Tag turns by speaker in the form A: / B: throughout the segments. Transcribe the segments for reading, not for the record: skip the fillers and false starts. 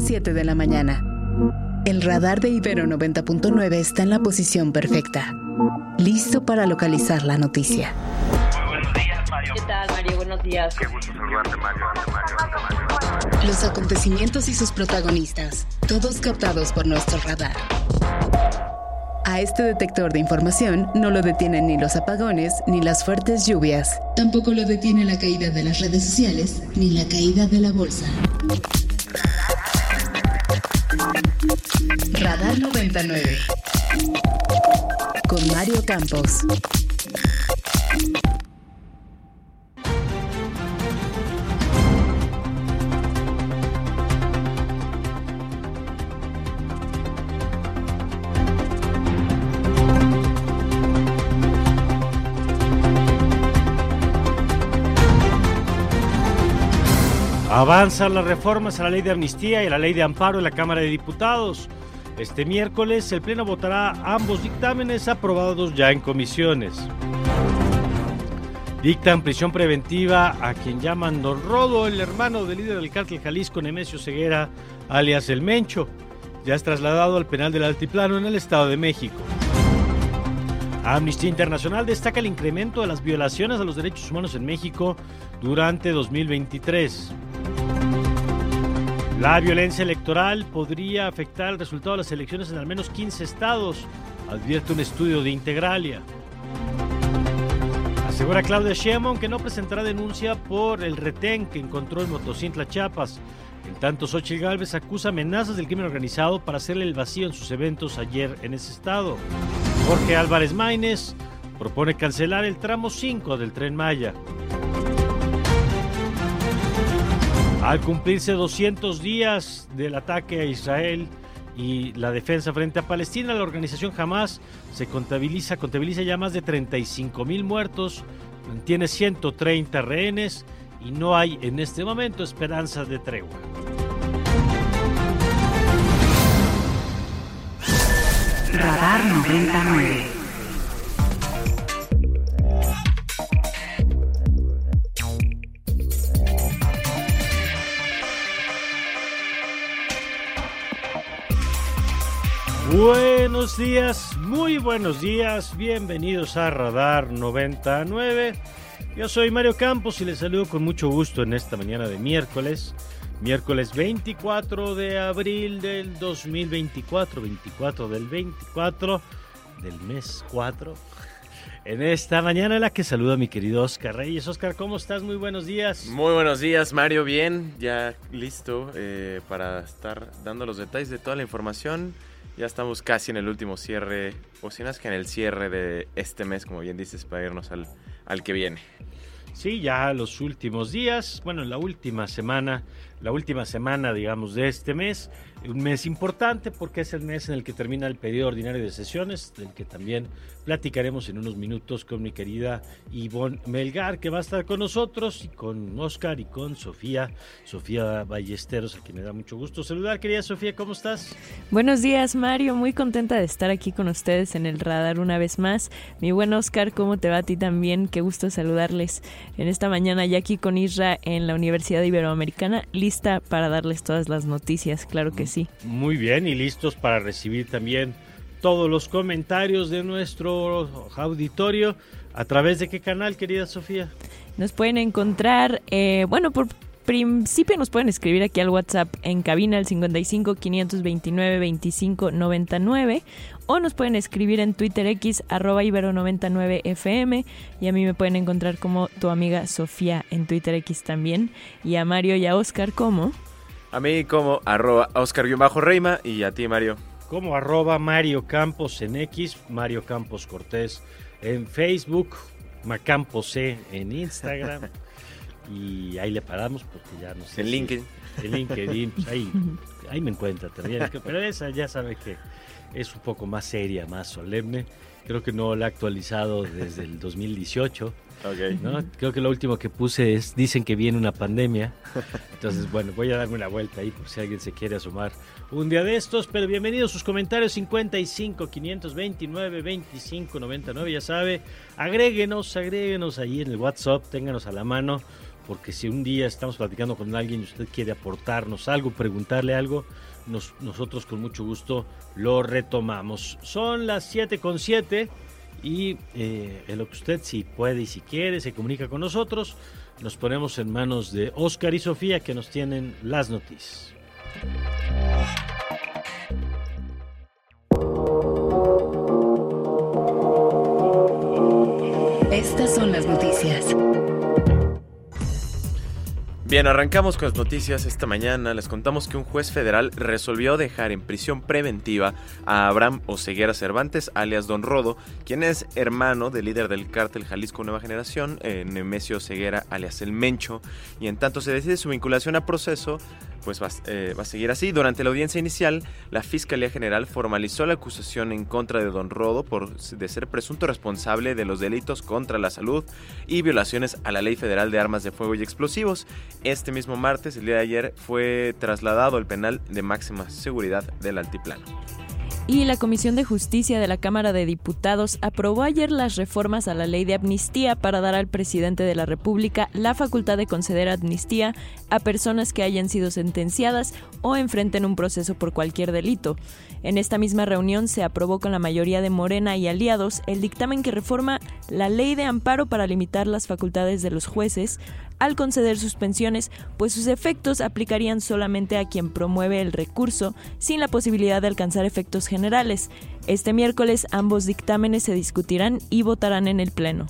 A: las 7 de la mañana. El radar de Ibero 90.9 está en la posición perfecta, listo para localizar la noticia.
B: Muy buenos días, Mario.
C: ¿Qué tal, Mario? Buenos días.
B: Qué gusto saludarte, Mario.
A: Los acontecimientos y sus protagonistas, todos captados por nuestro radar. A este detector de información no lo detienen ni los apagones ni las fuertes lluvias. Tampoco lo detiene la caída de las redes sociales ni la caída de la bolsa. Radar 99 con Mario Campos.
D: Avanzan las reformas a la ley de amnistía y a la ley de amparo en la Cámara de Diputados. Este miércoles el Pleno votará ambos dictámenes aprobados ya en comisiones. Dictan prisión preventiva a quien llaman Don Rodo, el hermano del líder del cártel Jalisco, Nemesio Ceguera, alias El Mencho. Ya es trasladado al penal del Altiplano en el Estado de México. Amnistía Internacional destaca el incremento de las violaciones a los derechos humanos en México durante 2023. La violencia electoral podría afectar el resultado de las elecciones en al menos 15 estados, advierte un estudio de Integralia. Asegura Claudia Sheinbaum que no presentará denuncia por el retén que encontró en Motocintla, Chiapas. En tanto, Xóchitl Gálvez acusa amenazas del crimen organizado para hacerle el vacío en sus eventos ayer en ese estado. Jorge Álvarez Maínez propone cancelar el tramo 5 del Tren Maya. Al cumplirse 200 días del ataque a Israel y la defensa frente a Palestina, la organización Hamas contabiliza ya más de 35,000 muertos, mantiene 130 rehenes y no hay en este momento esperanza de tregua.
A: Radar 99.
D: Buenos días, muy buenos días, bienvenidos a Radar 99. Yo soy Mario Campos y les saludo con mucho gusto en esta mañana de miércoles 24 de abril del 2024, 24 del 24 del mes 4. En esta mañana en la que saluda a mi querido Oscar Reyes. Oscar, ¿cómo estás? Muy buenos días.
E: Muy buenos días, Mario. Bien, ya listo para estar dando los detalles de toda la información. Ya estamos casi en el último cierre, o si no es que en el cierre de este mes, como bien dices, para irnos al que viene.
D: Sí, ya los últimos días, bueno, la última semana, digamos, de este mes. Un mes importante porque es el mes en el que termina el periodo ordinario de sesiones, del que también platicaremos en unos minutos con mi querida Ivonne Melgar, que va a estar con nosotros, y con Oscar y con Sofía Ballesteros, a quien me da mucho gusto saludar. Querida Sofía, ¿cómo estás?
F: Buenos días, Mario, muy contenta de estar aquí con ustedes en el radar una vez más. Mi buen Oscar, ¿cómo te va a ti también? Qué gusto saludarles en esta mañana ya aquí con Isra en la Universidad Iberoamericana, lista para darles todas las noticias, claro que sí.
D: Muy bien, y listos para recibir también todos los comentarios de nuestro auditorio. ¿A través de qué canal, querida Sofía?
F: Nos pueden encontrar, por principio nos pueden escribir aquí al WhatsApp en cabina al 55 529 25 99, o nos pueden escribir en Twitter X @ibero99fm, y a mí me pueden encontrar como tu amiga Sofía en Twitter X también, y a Mario y a Oscar como...
E: A mí como @Oscar_Reima, y a ti, Mario.
D: Como @Mario Campos en X, Mario Campos Cortés en Facebook, Macampos en Instagram. Y ahí le paramos porque ya no sé.
E: En LinkedIn.
D: En LinkedIn, pues ahí me encuentra también. Pero esa ya sabe que es un poco más seria, más solemne. Creo que no la he actualizado desde el 2018.
E: Okay.
D: ¿No? Creo que lo último que puse es, dicen que viene una pandemia. Entonces, bueno, voy a darme una vuelta ahí por si alguien se quiere asomar un día de estos. Pero bienvenidos sus comentarios, 55 529 25 99. Ya sabe, agréguenos ahí en el WhatsApp, ténganos a la mano porque si un día estamos platicando con alguien y usted quiere aportarnos algo, preguntarle algo, nosotros con mucho gusto lo retomamos. Son las 7:07 y en lo que usted, si puede y si quiere, se comunica con nosotros. Nos ponemos en manos de Oscar y Sofía, que nos tienen las noticias.
A: Estas son las noticias.
E: Bien, arrancamos con las noticias esta mañana. Les contamos que un juez federal resolvió dejar en prisión preventiva a Abraham Oseguera Cervantes, alias Don Rodo, quien es hermano del líder del cártel Jalisco Nueva Generación, Nemesio Oseguera, alias El Mencho, y en tanto se decide su vinculación a proceso, pues va a seguir así. Durante la audiencia inicial, la Fiscalía General formalizó la acusación en contra de Don Rodo de ser presunto responsable de los delitos contra la salud y violaciones a la Ley Federal de Armas de Fuego y Explosivos. Este mismo martes, el día de ayer, fue trasladado al penal de máxima seguridad del Altiplano.
F: Y la Comisión de Justicia de la Cámara de Diputados aprobó ayer las reformas a la Ley de Amnistía para dar al presidente de la República la facultad de conceder amnistía a personas que hayan sido sentenciadas o enfrenten un proceso por cualquier delito. En esta misma reunión se aprobó con la mayoría de Morena y aliados el dictamen que reforma la Ley de Amparo para limitar las facultades de los jueces al conceder suspensiones, pues sus efectos aplicarían solamente a quien promueve el recurso, sin la posibilidad de alcanzar efectos generales. Este miércoles ambos dictámenes se discutirán y votarán en el Pleno.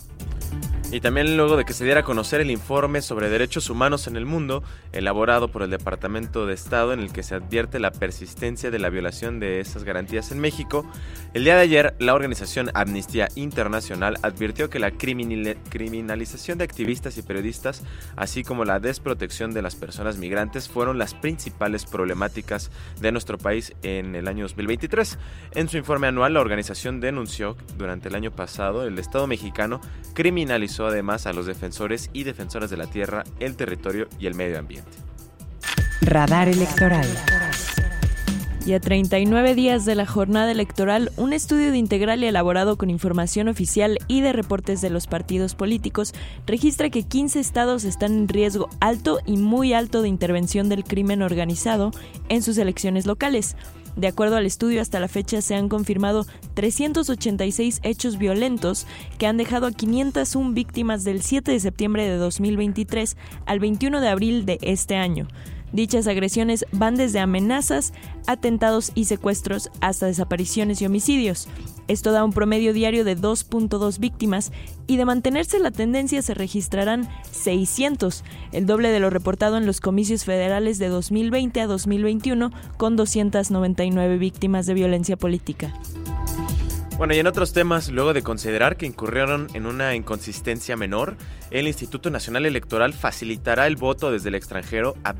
E: Y también luego de que se diera a conocer el informe sobre derechos humanos en el mundo, elaborado por el Departamento de Estado, en el que se advierte la persistencia de la violación de estas garantías en México, el día de ayer la organización Amnistía Internacional advirtió que la criminalización de activistas y periodistas, así como la desprotección de las personas migrantes, fueron las principales problemáticas de nuestro país en el año 2023. En su informe anual, la organización denunció que durante el año pasado el Estado mexicano criminalizó además a los defensores y defensoras de la tierra, el territorio y el medio ambiente.
C: Radar electoral.
F: Y a 39 días de la jornada electoral, un estudio de Integral y elaborado con información oficial y de reportes de los partidos políticos registra que 15 estados están en riesgo alto y muy alto de intervención del crimen organizado en sus elecciones locales. De acuerdo al estudio, hasta la fecha se han confirmado 386 hechos violentos que han dejado a 501 víctimas del 7 de septiembre de 2023 al 21 de abril de este año. Dichas agresiones van desde amenazas, atentados y secuestros hasta desapariciones y homicidios. Esto da un promedio diario de 2.2 víctimas y de mantenerse la tendencia se registrarán 600, el doble de lo reportado en los comicios federales de 2020 a 2021 con 299 víctimas de violencia política.
E: Bueno, y en otros temas, luego de considerar que incurrieron en una inconsistencia menor, el Instituto Nacional Electoral facilitará el voto desde el extranjero a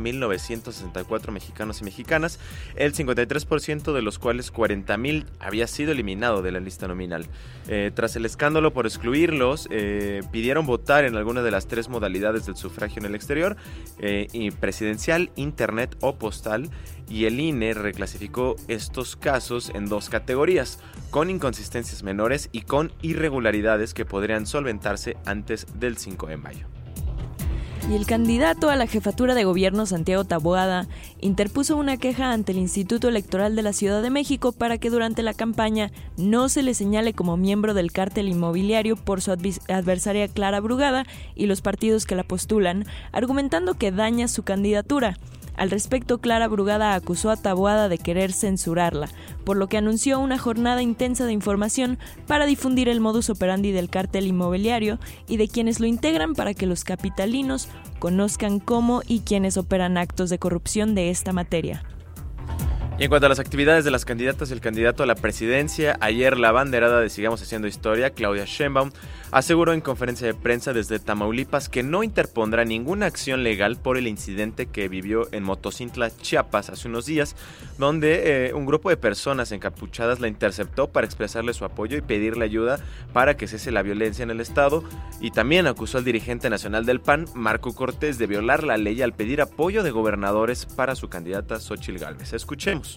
E: 20.964 mexicanos y mexicanas, el 53% de los cuales 40.000 había sido eliminado de la lista nominal. Tras el escándalo por excluirlos, pidieron votar en alguna de las 3 modalidades del sufragio en el exterior, y presidencial, internet o postal, y el INE reclasificó estos casos en 2 categorías, con inconsistencias menores y con irregularidades que podrían solventarse antes del 5 de mayo.
F: Y el candidato a la jefatura de gobierno, Santiago Taboada, interpuso una queja ante el Instituto Electoral de la Ciudad de México para que durante la campaña no se le señale como miembro del cártel inmobiliario por su adversaria Clara Brugada y los partidos que la postulan, argumentando que daña su candidatura. Al respecto, Clara Brugada acusó a Taboada de querer censurarla, por lo que anunció una jornada intensa de información para difundir el modus operandi del cártel inmobiliario y de quienes lo integran para que los capitalinos conozcan cómo y quiénes operan actos de corrupción de esta materia.
E: Y en cuanto a las actividades de las candidatas y el candidato a la presidencia, ayer la abanderada de Sigamos Haciendo Historia, Claudia Sheinbaum, aseguró en conferencia de prensa desde Tamaulipas que no interpondrá ninguna acción legal por el incidente que vivió en Motocintla, Chiapas, hace unos días, donde un grupo de personas encapuchadas la interceptó para expresarle su apoyo y pedirle ayuda para que cese la violencia en el estado, y también acusó al dirigente nacional del PAN, Marco Cortés, de violar la ley al pedir apoyo de gobernadores para su candidata Xóchitl Gálvez. Escuchemos.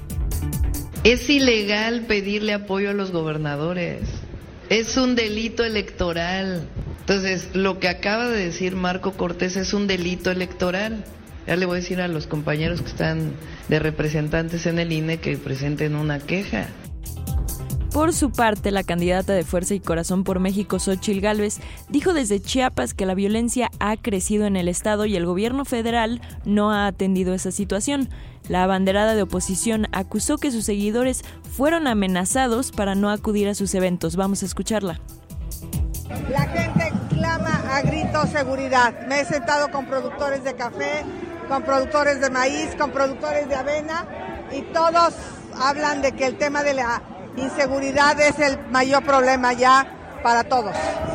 G: Es ilegal pedirle apoyo a los gobernadores. Es un delito electoral. Entonces, lo que acaba de decir Marco Cortés es un delito electoral. Ya le voy a decir a los compañeros que están de representantes en el INE que presenten una queja.
F: Por su parte, la candidata de Fuerza y Corazón por México, Xóchitl Gálvez, dijo desde Chiapas que la violencia ha crecido en el estado y el gobierno federal no ha atendido esa situación. La abanderada de oposición acusó que sus seguidores fueron amenazados para no acudir a sus eventos. Vamos a escucharla.
H: La gente clama a gritos seguridad. Me he sentado con productores de café, con productores de maíz, con productores de avena y todos hablan de que el tema de la inseguridad es el mayor problema ya para todos.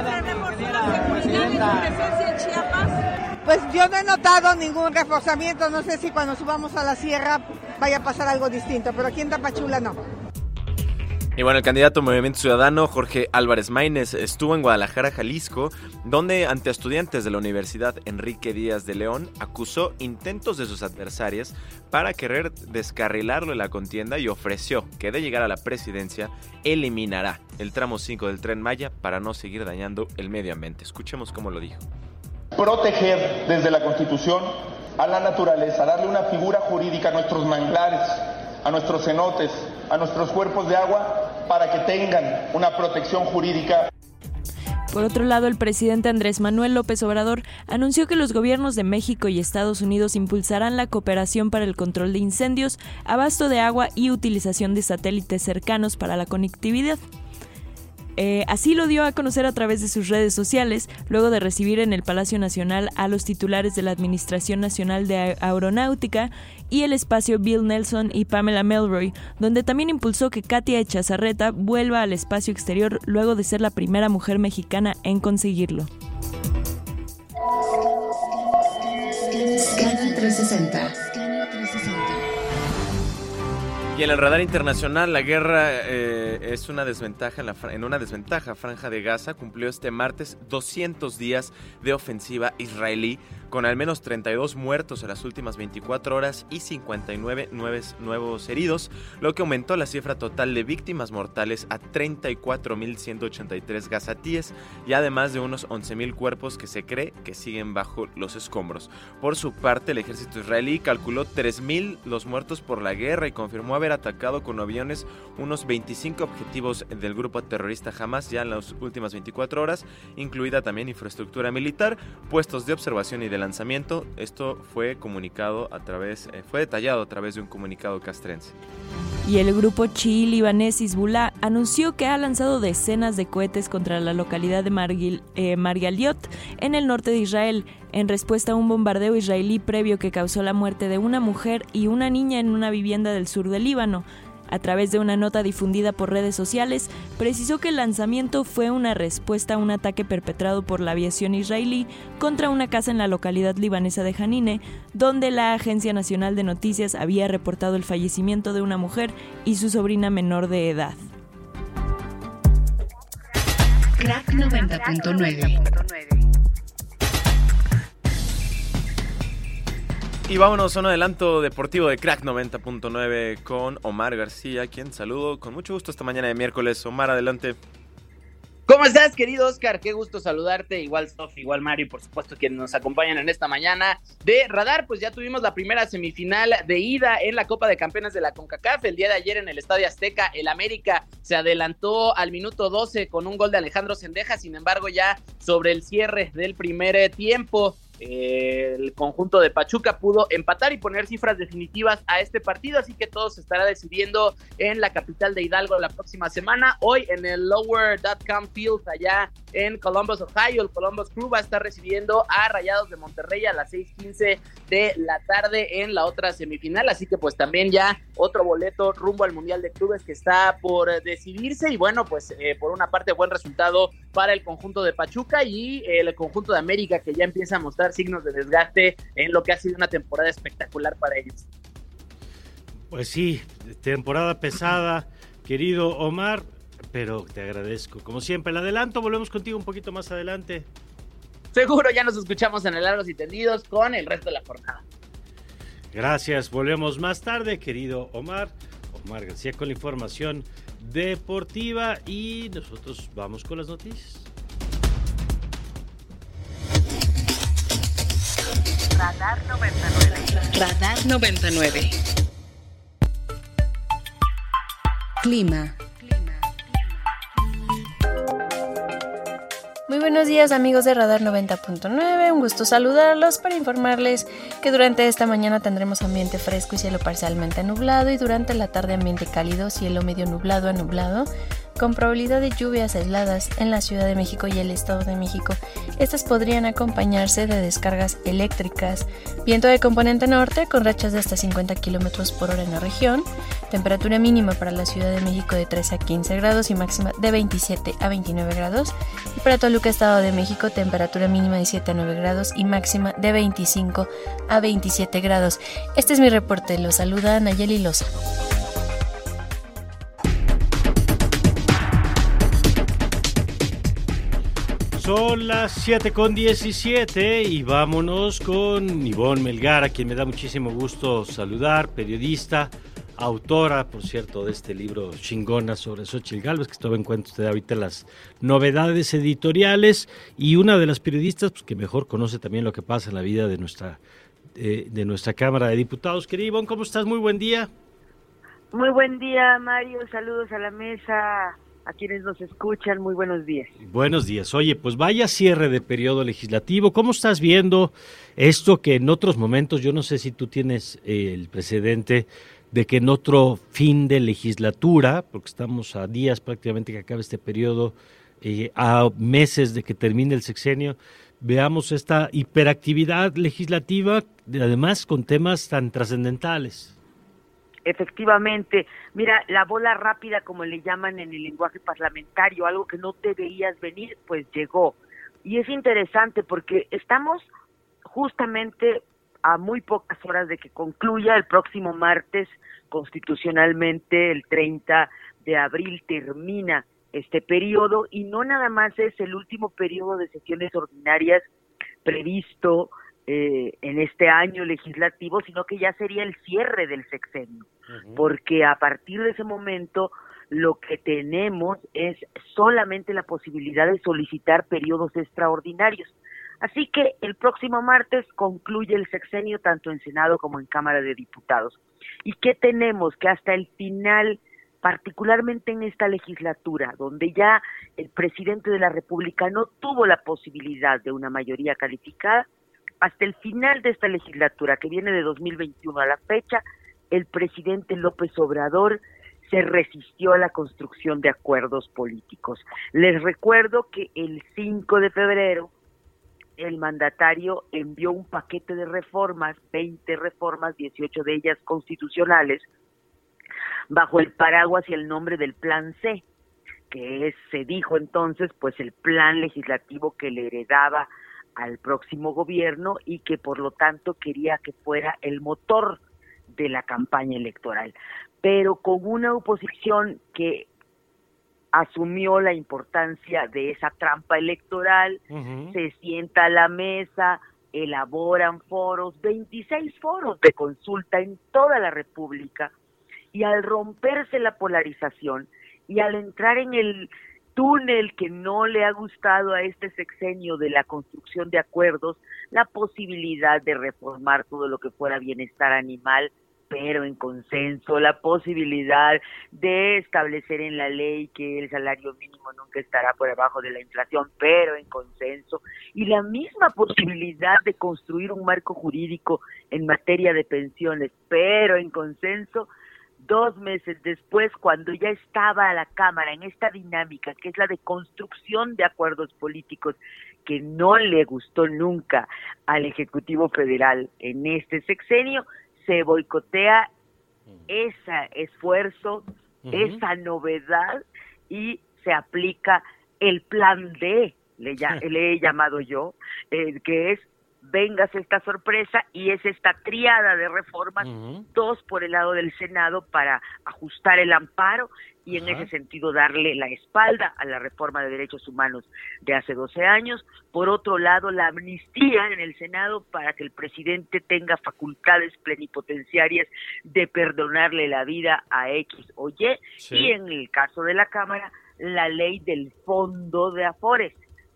H: Pues yo no he notado ningún reforzamiento, no sé si cuando subamos a la sierra vaya a pasar algo distinto, pero aquí en Tapachula no.
E: Y bueno, el candidato Movimiento Ciudadano, Jorge Álvarez Maínez, estuvo en Guadalajara, Jalisco, donde ante estudiantes de la Universidad Enrique Díaz de León acusó intentos de sus adversarias para querer descarrilarlo en la contienda y ofreció que de llegar a la presidencia eliminará el tramo 5 del Tren Maya para no seguir dañando el medio ambiente. Escuchemos cómo lo dijo.
I: Proteger desde la Constitución a la naturaleza, darle una figura jurídica a nuestros manglares, a nuestros cenotes, a nuestros cuerpos de agua, para que tengan una protección jurídica.
F: Por otro lado, el presidente Andrés Manuel López Obrador anunció que los gobiernos de México y Estados Unidos impulsarán la cooperación para el control de incendios, abasto de agua y utilización de satélites cercanos para la conectividad. Así lo dio a conocer a través de sus redes sociales, luego de recibir en el Palacio Nacional a los titulares de la Administración Nacional de Aeronáutica y el espacio Bill Nelson y Pamela Melroy, donde también impulsó que Katia Echazarreta vuelva al espacio exterior luego de ser la primera mujer mexicana en conseguirlo.
A: Scanner 360.
E: Y en el radar internacional, la guerra es una desventaja en una desventaja. Franja de Gaza cumplió este martes 200 días de ofensiva israelí, con al menos 32 muertos en las últimas 24 horas y 59 nuevos heridos, lo que aumentó la cifra total de víctimas mortales a 34.183 gazatíes y además de unos 11.000 cuerpos que se cree que siguen bajo los escombros. Por su parte, el ejército israelí calculó 3.000 los muertos por la guerra y confirmó haber atacado con aviones unos 25 objetivos del grupo terrorista Hamas ya en las últimas 24 horas, incluida también infraestructura militar, puestos de observación y de lanzamiento. Esto fue detallado a través de un comunicado castrense.
F: Y el grupo chií libanés Hezbollah anunció que ha lanzado decenas de cohetes contra la localidad de Margaliot en el norte de Israel, en respuesta a un bombardeo israelí previo que causó la muerte de una mujer y una niña en una vivienda del sur del Líbano. A través de una nota difundida por redes sociales, precisó que el lanzamiento fue una respuesta a un ataque perpetrado por la aviación israelí contra una casa en la localidad libanesa de Janine, donde la Agencia Nacional de Noticias había reportado el fallecimiento de una mujer y su sobrina menor de edad.
A: Crack 90.9.
E: Y vámonos a un adelanto deportivo de Crack 90.9 con Omar García, quien saludo con mucho gusto esta mañana de miércoles. Omar, adelante.
J: ¿Cómo estás, querido Oscar? Qué gusto saludarte, igual Sofi, igual Mario y por supuesto quienes nos acompañan en esta mañana de Radar. Pues ya tuvimos la primera semifinal de ida en la Copa de Campeones de la CONCACAF. El día de ayer en el Estadio Azteca, el América se adelantó al minuto 12 con un gol de Alejandro Sendejas. Sin embargo, ya sobre el cierre del primer tiempo, el conjunto de Pachuca pudo empatar y poner cifras definitivas a este partido, así que todo se estará decidiendo en la capital de Hidalgo la próxima semana. Hoy en el Lower.com Field allá en Columbus, Ohio, el Columbus Crew va a estar recibiendo a Rayados de Monterrey a las 6:15 de la tarde en la otra semifinal, así que pues también ya otro boleto rumbo al Mundial de Clubes que está por decidirse. Y bueno, pues por una parte buen resultado para el conjunto de Pachuca y el conjunto de América, que ya empieza a mostrar signos de desgaste en lo que ha sido una temporada espectacular para ellos.
D: Pues sí, temporada pesada, querido Omar, pero te agradezco. Como siempre, el adelanto, volvemos contigo un poquito más adelante.
J: Seguro, ya nos escuchamos en el Largos y Tendidos con el resto de la jornada.
D: Gracias, volvemos más tarde, querido Omar. Omar García con la información deportiva y nosotros vamos con las noticias.
A: Radar 99. Radar 99. Clima.
K: Muy buenos días amigos de Radar 90.9, un gusto saludarlos para informarles que durante esta mañana tendremos ambiente fresco y cielo parcialmente nublado y durante la tarde ambiente cálido, cielo medio nublado a nublado, con probabilidad de lluvias aisladas en la Ciudad de México y el Estado de México. Estas podrían acompañarse de descargas eléctricas, viento de componente norte con rachas de hasta 50 km por hora en la región, temperatura mínima para la Ciudad de México de 13 a 15 grados y máxima de 27 a 29 grados, y para Toluca, Estado de México, temperatura mínima de 7 a 9 grados y máxima de 25 a 27 grados. Este es mi reporte, los saluda Nayeli Loza.
D: Son las 7:17 y vámonos con Ivonne Melgar, a quien me da muchísimo gusto saludar, periodista, autora, por cierto, de este libro chingona sobre Xóchitl Gálvez, que estaba en cuenta usted ahorita las novedades editoriales, y una de las periodistas pues, que mejor conoce también lo que pasa en la vida de nuestra Cámara de Diputados. Querida Ivonne, ¿cómo estás? Muy buen día.
L: Muy buen día, Mario. Saludos a la mesa, a quienes nos escuchan. Muy buenos días.
D: Buenos días. Oye, pues vaya cierre de periodo legislativo. ¿Cómo estás viendo esto que en otros momentos, yo no sé si tú tienes el precedente de que en otro fin de legislatura, porque estamos a días prácticamente que acabe este periodo, a meses de que termine el sexenio, veamos esta hiperactividad legislativa, además con temas tan trascendentales?
L: Efectivamente, mira, la bola rápida, como le llaman en el lenguaje parlamentario, algo que no te veías venir, pues llegó. Y es interesante porque estamos justamente a muy pocas horas de que concluya el próximo martes, constitucionalmente el 30 de abril termina este periodo, y no nada más es el último periodo de sesiones ordinarias previsto en este año legislativo, sino que ya sería el cierre del sexenio, porque a partir de ese momento lo que tenemos es solamente la posibilidad de solicitar periodos extraordinarios. Así que el próximo martes concluye el sexenio tanto en Senado como en Cámara de Diputados. ¿Y qué tenemos? Que hasta el final, particularmente en esta legislatura, donde ya el presidente de la República no tuvo la posibilidad de una mayoría calificada, hasta el final de esta legislatura, que viene de 2021 a la fecha, el presidente López Obrador se resistió a la construcción de acuerdos políticos. Les recuerdo que el 5 de febrero, el mandatario envió un paquete de reformas, 20 reformas, 18 de ellas constitucionales, bajo el paraguas y el nombre del Plan C, que se dijo entonces, pues el plan legislativo que le heredaba al próximo gobierno y que por lo tanto quería que fuera el motor de la campaña electoral, pero con una oposición que asumió la importancia de esa trampa electoral, se sienta a la mesa, elaboran foros, 26 foros de consulta en toda la República, y al romperse la polarización y al entrar en el túnel que no le ha gustado a este sexenio de la construcción de acuerdos, la posibilidad de reformar todo lo que fuera bienestar animal, pero en consenso, la posibilidad de establecer en la ley que el salario mínimo nunca estará por debajo de la inflación, pero en consenso, y la misma posibilidad de construir un marco jurídico en materia de pensiones, pero en consenso. 2 meses después, cuando ya estaba a la Cámara en esta dinámica, que es la de construcción de acuerdos políticos, que no le gustó nunca al Ejecutivo Federal en este sexenio, se boicotea ese esfuerzo, esa novedad, y se aplica el Plan D, le he llamado yo, que es vengas esta sorpresa, y es esta triada de reformas, 2 por el lado del Senado para ajustar el amparo y en ese sentido darle la espalda a la reforma de derechos humanos de hace 12 años, por otro lado la amnistía en el Senado para que el presidente tenga facultades plenipotenciarias de perdonarle la vida a X o Y, y en el caso de la Cámara, la ley del fondo de Afores,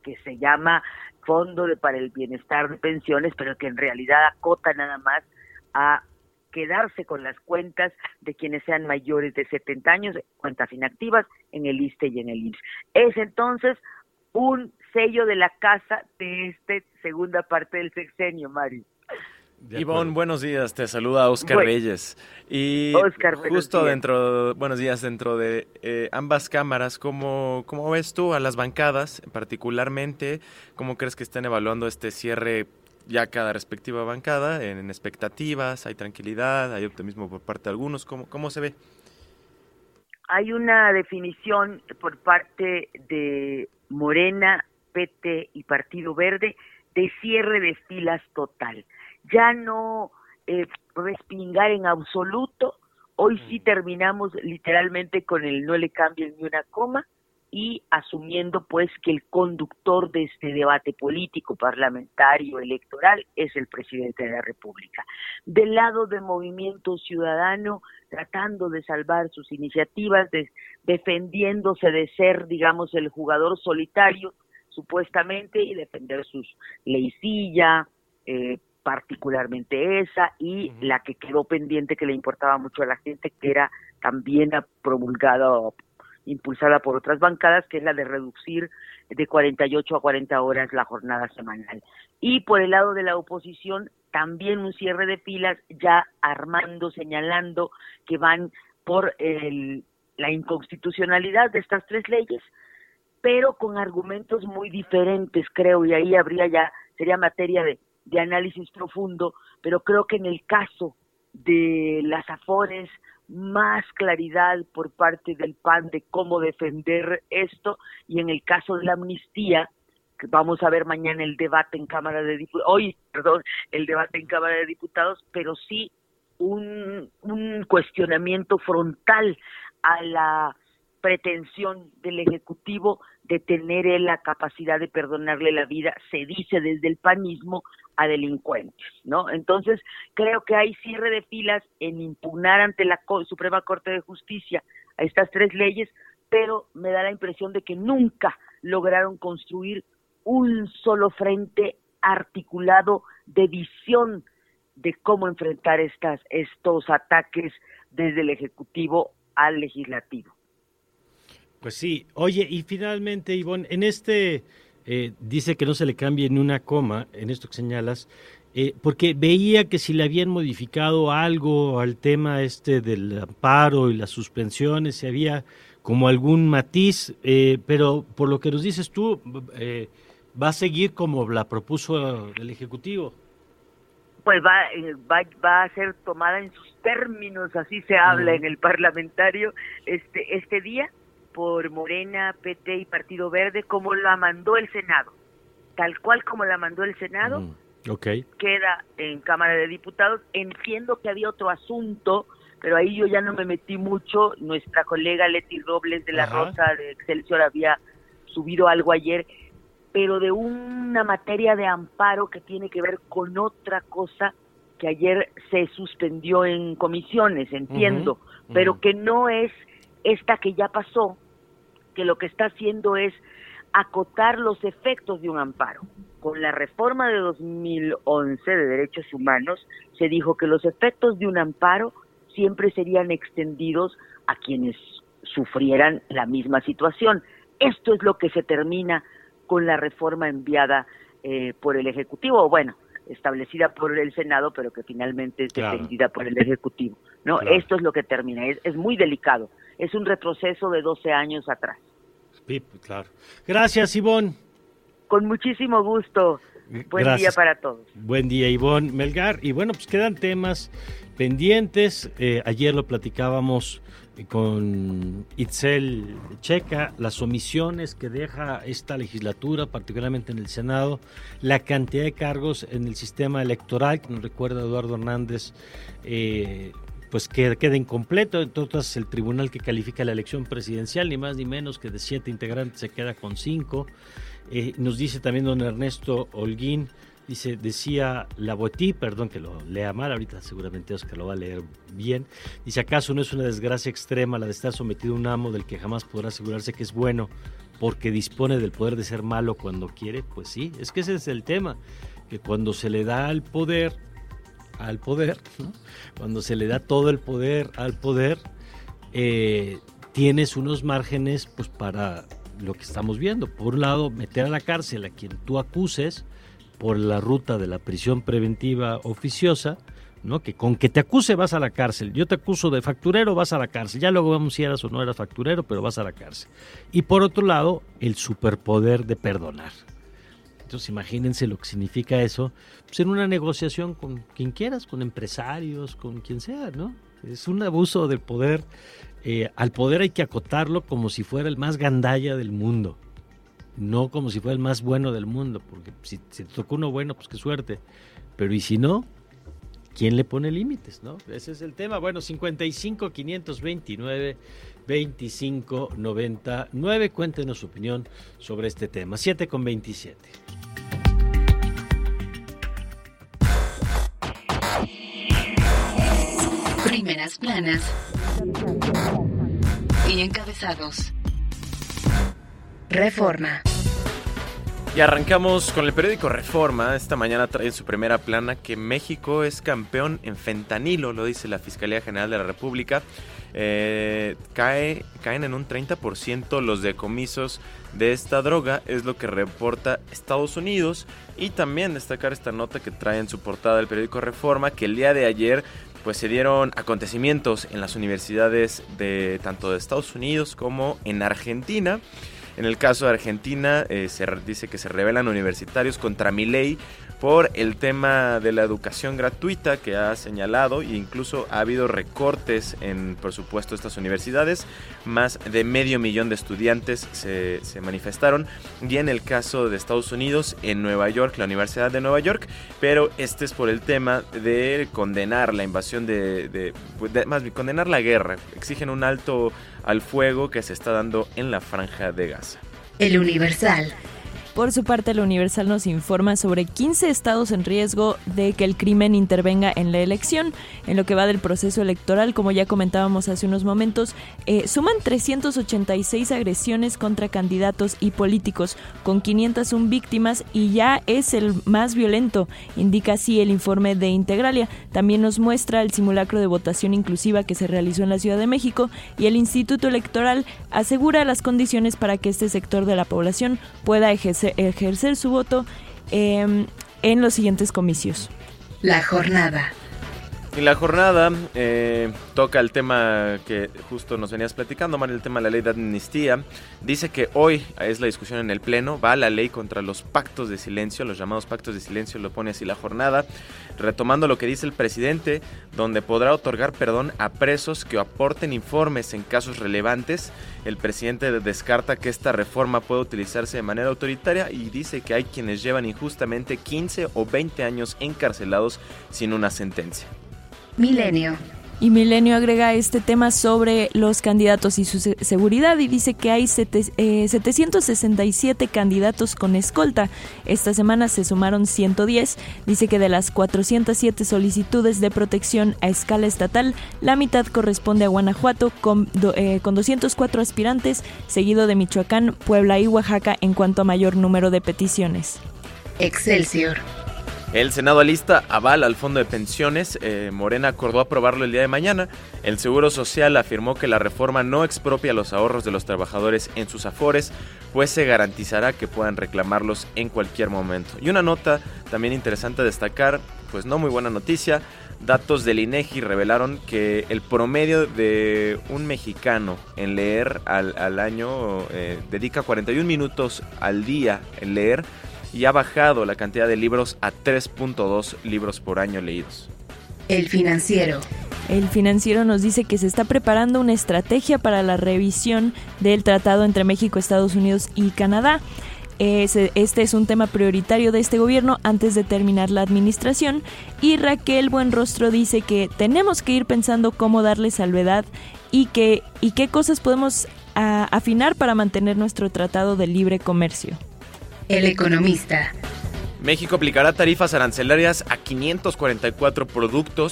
L: que se llama Fondo para el Bienestar de Pensiones, pero que en realidad acota nada más a quedarse con las cuentas de quienes sean mayores de 70 años, cuentas inactivas en el ISSSTE y en el IMSS. Es entonces un sello de la casa de esta segunda parte del sexenio, Mario.
E: Ivonne, buenos días, te saluda Oscar Reyes. Y
L: Oscar,
E: justo buenos días, dentro de ambas cámaras, ¿cómo ves tú a las bancadas particularmente? ¿Cómo crees que están evaluando este cierre ya cada respectiva bancada? ¿En expectativas? ¿Hay tranquilidad? ¿Hay optimismo por parte de algunos? ¿Cómo se ve?
L: Hay una definición por parte de Morena, PT y Partido Verde de cierre de filas total. Ya no respingar en absoluto. Hoy sí terminamos literalmente con el no le cambien ni una coma y asumiendo pues que el conductor de este debate político, parlamentario, electoral es el presidente de la República. Del lado de Movimiento Ciudadano, tratando de salvar sus iniciativas, defendiéndose de ser, digamos, el jugador solitario, supuestamente, y defender sus leycilla, particularmente esa, y la que quedó pendiente que le importaba mucho a la gente, que era también promulgada o impulsada por otras bancadas, que es la de reducir de 48 a 40 horas la jornada semanal. Y por el lado de la oposición, también un cierre de filas, ya armando, señalando que van por la inconstitucionalidad de estas tres leyes, pero con argumentos muy diferentes, creo, y ahí sería materia de análisis profundo, pero creo que en el caso de las Afores, más claridad por parte del PAN de cómo defender esto, y en el caso de la amnistía, que vamos a ver mañana el debate en Cámara de Diputados, el debate en Cámara de Diputados, pero sí un cuestionamiento frontal a la pretensión del Ejecutivo de tener la capacidad de perdonarle la vida, se dice desde el panismo, a delincuentes, ¿no? Entonces, creo que hay cierre de filas en impugnar ante la Suprema Corte de Justicia a estas tres leyes, pero me da la impresión de que nunca lograron construir un solo frente articulado de visión de cómo enfrentar estos ataques desde el Ejecutivo al Legislativo.
D: Pues sí. Oye, y finalmente, Ivonne, en dice que no se le cambie ni una coma, en esto que señalas, porque veía que si le habían modificado algo al tema del amparo y las suspensiones, si había como algún matiz, pero por lo que nos dices tú, va a seguir como la propuso el Ejecutivo.
L: Pues va a ser tomada en sus términos, así se habla en el parlamentario este día, por Morena, PT y Partido Verde, como la mandó el Senado. Tal cual como la mandó el Senado, queda en Cámara de Diputados. Entiendo que había otro asunto, pero ahí yo ya no me metí mucho. Nuestra colega Leti Robles de la Rosa de Excelsior había subido algo ayer, pero de una materia de amparo que tiene que ver con otra cosa que ayer se suspendió en comisiones, entiendo, pero que no es esta que ya pasó, que lo que está haciendo es acotar los efectos de un amparo. Con la reforma de 2011 de Derechos Humanos, se dijo que los efectos de un amparo siempre serían extendidos a quienes sufrieran la misma situación. Esto es lo que se termina con la reforma enviada por el Ejecutivo, bueno, establecida por el Senado, pero que finalmente es defendida por el Ejecutivo, ¿no? Claro. Esto es lo que termina, es muy delicado, es un retroceso de 12 años atrás.
D: Sí, claro. Gracias, Ivonne.
L: Con muchísimo gusto. Buen día para todos.
D: Buen día, Ivonne Melgar. Y bueno, pues quedan temas pendientes. Ayer lo platicábamos con Itzel Checa, las omisiones que deja esta legislatura, particularmente en el Senado, la cantidad de cargos en el sistema electoral, que nos recuerda Eduardo Hernández, pues que queda incompleto. Entonces el tribunal que califica la elección presidencial, ni más ni menos que de 7 integrantes, se queda con 5. Nos dice también don Ernesto Holguín, decía la Boetí, perdón que lo lea mal, ahorita seguramente Oscar lo va a leer bien, dice: ¿acaso no es una desgracia extrema la de estar sometido a un amo del que jamás podrá asegurarse que es bueno porque dispone del poder de ser malo cuando quiere, pues sí, es que ese es el tema, que cuando se le da al poder, ¿no? Cuando se le da todo el poder al poder, tienes unos márgenes pues para lo que estamos viendo. Por un lado, meter a la cárcel a quien tú acuses por la ruta de la prisión preventiva oficiosa, ¿no? Que con que te acuse vas a la cárcel. Yo te acuso de facturero, vas a la cárcel. Ya luego vemos si eras o no eras facturero, pero vas a la cárcel. Y por otro lado, el superpoder de perdonar. Entonces imagínense lo que significa eso, pues en una negociación con quien quieras, con empresarios, con quien sea, ¿no? Es un abuso del poder. Al poder hay que acotarlo como si fuera el más gandalla del mundo, no como si fuera el más bueno del mundo, porque si te tocó uno bueno, pues qué suerte. Pero ¿y si no? ¿Quién le pone límites, no? Ese es el tema. Bueno, 55-529-2599. Cuéntenos su opinión sobre este tema. 7:27.
A: Primeras planas y encabezados. Reforma.
E: Y arrancamos con el periódico Reforma. Esta mañana trae en su primera plana que México es campeón en fentanilo, lo dice la Fiscalía General de la República. Caen en un 30% los decomisos de esta droga, es lo que reporta Estados Unidos. Y también destacar esta nota que trae en su portada el periódico Reforma, que el día de ayer pues se dieron acontecimientos en las universidades de tanto de Estados Unidos como en Argentina. En el caso de Argentina, se dice que se rebelan universitarios contra Milei por el tema de la educación gratuita que ha señalado, e incluso ha habido recortes en, por supuesto, estas universidades. Más de 500,000 de estudiantes se manifestaron. Y en el caso de Estados Unidos, en Nueva York, la Universidad de Nueva York, pero este es por el tema de condenar la invasión más bien condenar la guerra. Exigen un alto al fuego que se está dando en la Franja de Gaza.
A: El Universal.
F: Por su parte, el Universal nos informa sobre 15 estados en riesgo de que el crimen intervenga en la elección. En lo que va del proceso electoral, como ya comentábamos hace unos momentos, suman 386 agresiones contra candidatos y políticos, con 501 víctimas, y ya es el más violento, indica así el informe de Integralia. También nos muestra el simulacro de votación inclusiva que se realizó en la Ciudad de México, y el Instituto Electoral asegura las condiciones para que este sector de la población pueda ejercer su voto en los siguientes comicios.
A: La jornada.
E: Y la jornada toca el tema que justo nos venías platicando, Mario, el tema de la ley de amnistía. Dice que hoy es la discusión en el Pleno, va la ley contra los pactos de silencio, los llamados pactos de silencio, lo pone así la jornada, retomando lo que dice el presidente, donde podrá otorgar perdón a presos que aporten informes en casos relevantes. El presidente descarta que esta reforma pueda utilizarse de manera autoritaria y dice que hay quienes llevan injustamente 15 o 20 años encarcelados sin una sentencia.
A: Milenio.
F: Y Milenio agrega este tema sobre los candidatos y su seguridad y dice que hay 767 candidatos con escolta. Esta semana se sumaron 110. Dice que de las 407 solicitudes de protección a escala estatal, la mitad corresponde a Guanajuato con 204 aspirantes, seguido de Michoacán, Puebla y Oaxaca en cuanto a mayor número de peticiones.
A: Excelsior.
E: El Senado alista aval al fondo de pensiones. Morena acordó aprobarlo el día de mañana. El Seguro Social afirmó que la reforma no expropia los ahorros de los trabajadores en sus afores, pues se garantizará que puedan reclamarlos en cualquier momento. Y una nota también interesante a destacar, pues no muy buena noticia. Datos del INEGI revelaron que el promedio de un mexicano en leer al año dedica 41 minutos al día en leer, y ha bajado la cantidad de libros a 3.2 libros por año leídos.
A: El Financiero.
F: El Financiero nos dice que se está preparando una estrategia para la revisión del tratado entre México, Estados Unidos y Canadá. Este es un tema prioritario de este gobierno antes de terminar la administración, y Raquel Buenrostro dice que tenemos que ir pensando cómo darle salvedad y qué cosas podemos afinar para mantener nuestro tratado de libre comercio.
A: El Economista.
E: México aplicará tarifas arancelarias a 544 productos.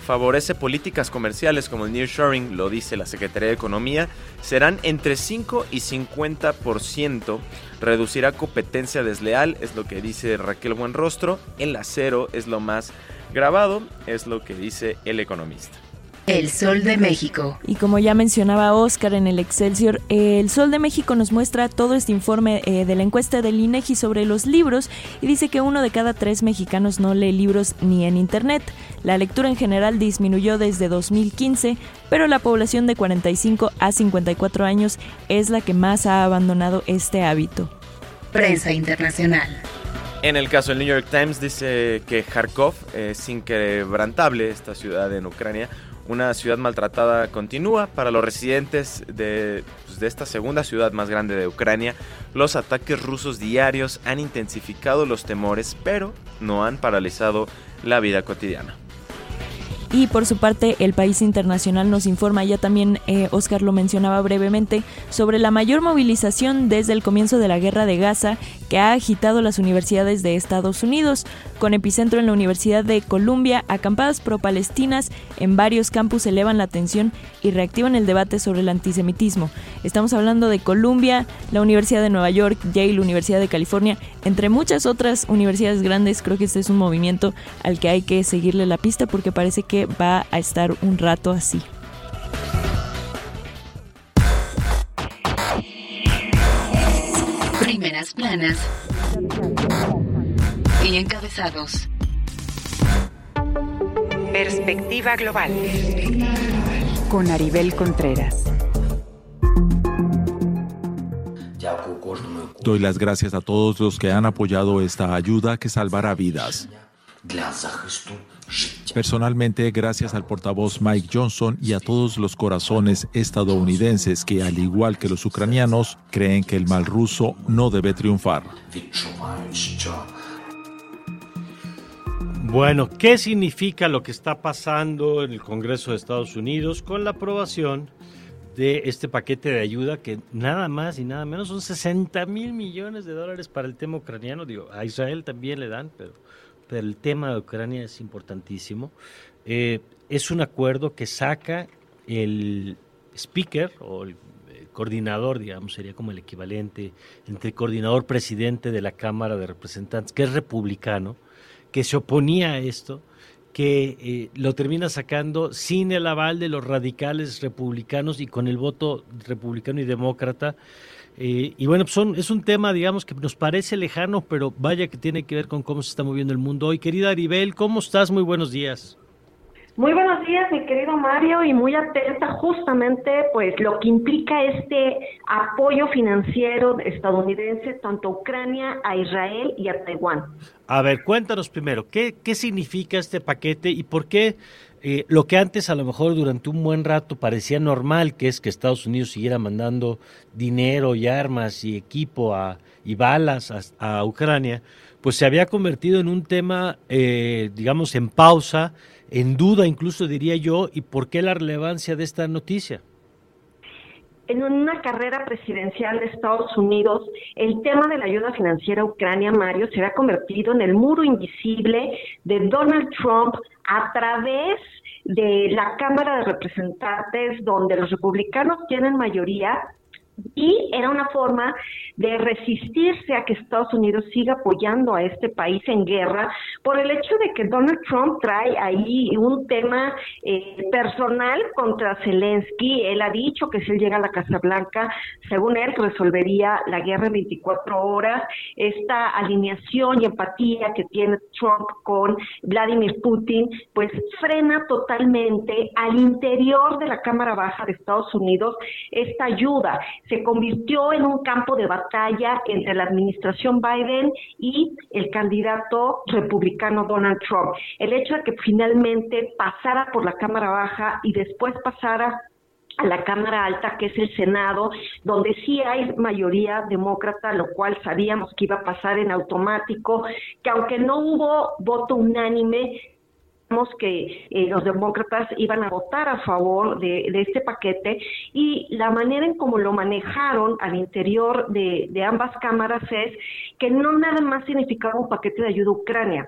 E: favorece políticas comerciales como el nearshoring, lo dice la Secretaría de Economía, serán entre 5 y 50%. Reducirá competencia desleal, es lo que dice Raquel Buenrostro. El acero es lo más grabado, es lo que dice El Economista.
A: El Sol de México.
F: Y como ya mencionaba Oscar en el Excelsior, el Sol de México nos muestra todo este informe de la encuesta del INEGI sobre los libros y dice que 1 de cada 3 mexicanos no lee libros ni en internet. La lectura en general disminuyó desde 2015, pero la población de 45 a 54 años es la que más ha abandonado este hábito.
A: Prensa internacional.
E: En el caso del New York Times dice que Kharkov es inquebrantable, esta ciudad en Ucrania. Una ciudad maltratada continúa. Para los residentes de esta segunda ciudad más grande de Ucrania, los ataques rusos diarios han intensificado los temores, pero no han paralizado la vida cotidiana.
F: Y por su parte, El País Internacional nos informa, ya también Oscar lo mencionaba brevemente, sobre la mayor movilización desde el comienzo de la guerra de Gaza que ha agitado las universidades de Estados Unidos, con epicentro en la Universidad de Columbia. Acampadas pro-palestinas en varios campus elevan la tensión y reactivan el debate sobre el antisemitismo. Estamos hablando de Columbia, la Universidad de Nueva York, Yale, Universidad de California, entre muchas otras universidades grandes. Creo que este es un movimiento al que hay que seguirle la pista porque parece que va a estar un rato así.
A: Primeras planas y encabezados.
C: Perspectiva global. Con Aribel Contreras.
M: Doy las gracias a todos los que han apoyado esta ayuda que salvará vidas. Personalmente, gracias al portavoz Mike Johnson y a todos los corazones estadounidenses que, al igual que los ucranianos, creen que el mal ruso no debe triunfar.
D: Bueno, ¿qué significa lo que está pasando en el Congreso de Estados Unidos con la aprobación de este paquete de ayuda que nada más y nada menos son $60 mil millones para el tema ucraniano? Digo, a Israel también le dan, pero el tema de Ucrania es importantísimo. Es un acuerdo que saca el speaker o el coordinador, digamos, sería como el equivalente entre el coordinador presidente de la Cámara de Representantes, que es republicano, que se oponía a esto, que lo termina sacando sin el aval de los radicales republicanos y con el voto republicano y demócrata. Y bueno, es un tema, digamos, que nos parece lejano, pero vaya que tiene que ver con cómo se está moviendo el mundo hoy. Querida Aribel, ¿cómo estás? Muy buenos días.
N: Muy buenos días, mi querido Mario, y muy atenta justamente pues lo que implica este apoyo financiero estadounidense tanto a Ucrania, a Israel y a Taiwán.
D: A ver, cuéntanos primero, ¿qué significa este paquete y por qué lo que antes a lo mejor durante un buen rato parecía normal, que es que Estados Unidos siguiera mandando dinero y armas y equipo y balas a Ucrania, pues se había convertido en un tema, digamos, en pausa, en duda incluso diría yo? ¿Y por qué la relevancia de esta noticia?
N: En una carrera presidencial de Estados Unidos, el tema de la ayuda financiera a Ucrania, Mario, se ha convertido en el muro invisible de Donald Trump a través de la Cámara de Representantes, donde los republicanos tienen mayoría, y era una forma de resistirse a que Estados Unidos siga apoyando a este país en guerra por el hecho de que Donald Trump trae ahí un tema personal contra Zelensky. Él ha dicho que si él llega a la Casa Blanca, según él, resolvería la guerra en 24 horas. Esta alineación y empatía que tiene Trump con Vladimir Putin, pues frena totalmente al interior de la Cámara Baja de Estados Unidos esta ayuda. Se convirtió en un campo de batalla entre la administración Biden y el candidato republicano Donald Trump. El hecho de que finalmente pasara por la Cámara Baja y después pasara a la Cámara Alta, que es el Senado, donde sí hay mayoría demócrata, lo cual sabíamos que iba a pasar en automático, que aunque no hubo voto unánime, que los demócratas iban a votar a favor de este paquete, y la manera en cómo lo manejaron al interior de ambas cámaras es que no nada más significaba un paquete de ayuda a Ucrania.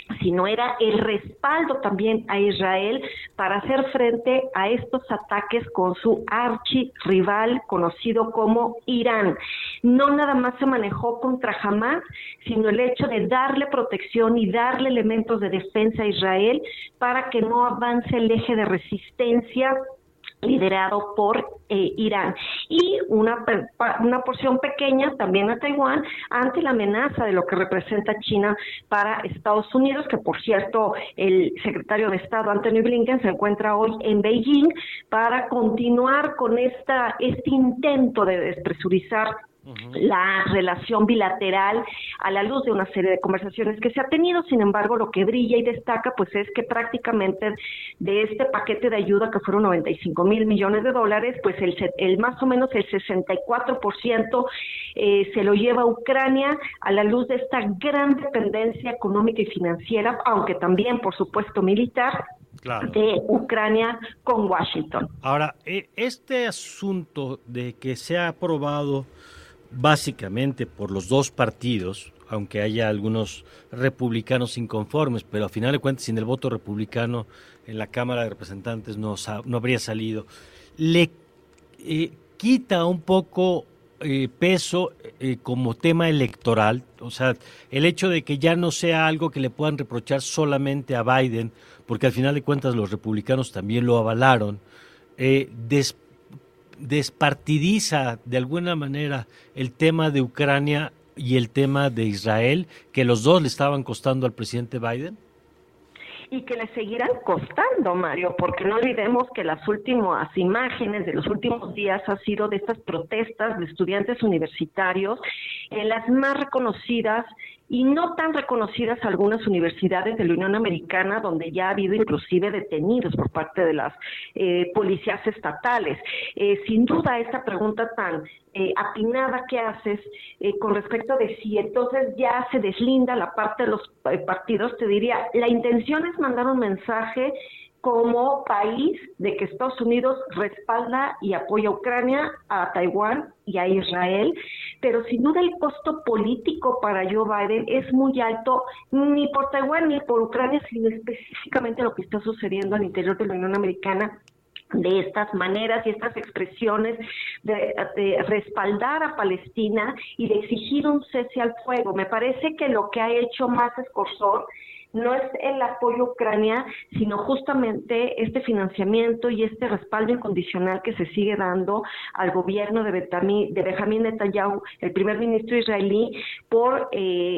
N: sino era el respaldo también a Israel para hacer frente a estos ataques con su archirrival conocido como Irán. No nada más se manejó contra Hamás, sino el hecho de darle protección y darle elementos de defensa a Israel para que no avance el eje de resistencia liderado por Irán, y una porción pequeña también a Taiwán ante la amenaza de lo que representa China para Estados Unidos, que por cierto el secretario de Estado Antony Blinken se encuentra hoy en Beijing para continuar con este intento de despresurizar la relación bilateral a la luz de una serie de conversaciones que se ha tenido. Sin embargo, lo que brilla y destaca pues es que prácticamente de este paquete de ayuda, que fueron $95,000 millones, pues el más o menos el 64% se lo lleva Ucrania, a la luz de esta gran dependencia económica y financiera, aunque también por supuesto militar, claro, de Ucrania con Washington.
D: Ahora, este asunto de que se ha aprobado básicamente por los dos partidos, aunque haya algunos republicanos inconformes, pero a final de cuentas sin el voto republicano en la Cámara de Representantes no habría salido, le quita un poco peso como tema electoral, o sea, el hecho de que ya no sea algo que le puedan reprochar solamente a Biden, porque al final de cuentas los republicanos también lo avalaron, despartidiza de alguna manera el tema de Ucrania y el tema de Israel, que los dos le estaban costando al presidente Biden?
N: Y que le seguirán costando, Mario, porque no olvidemos que las últimas imágenes de los últimos días han sido de estas protestas de estudiantes universitarios en las más reconocidas y no tan reconocidas algunas universidades de la Unión Americana, donde ya ha habido inclusive detenidos por parte de las policías estatales. Sin duda, esta pregunta tan atinada que haces con respecto de si entonces ya se deslinda la parte de los partidos, te diría, la intención es mandar un mensaje como país de que Estados Unidos respalda y apoya a Ucrania, a Taiwán y a Israel, pero sin duda el costo político para Joe Biden es muy alto, ni por Taiwán ni por Ucrania, sino específicamente lo que está sucediendo al interior de la Unión Americana, de estas maneras y estas expresiones de respaldar a Palestina y de exigir un cese al fuego. Me parece que lo que ha hecho más escorsor no es el apoyo a Ucrania, sino justamente este financiamiento y este respaldo incondicional que se sigue dando al gobierno de Benjamín Netanyahu, el primer ministro israelí, por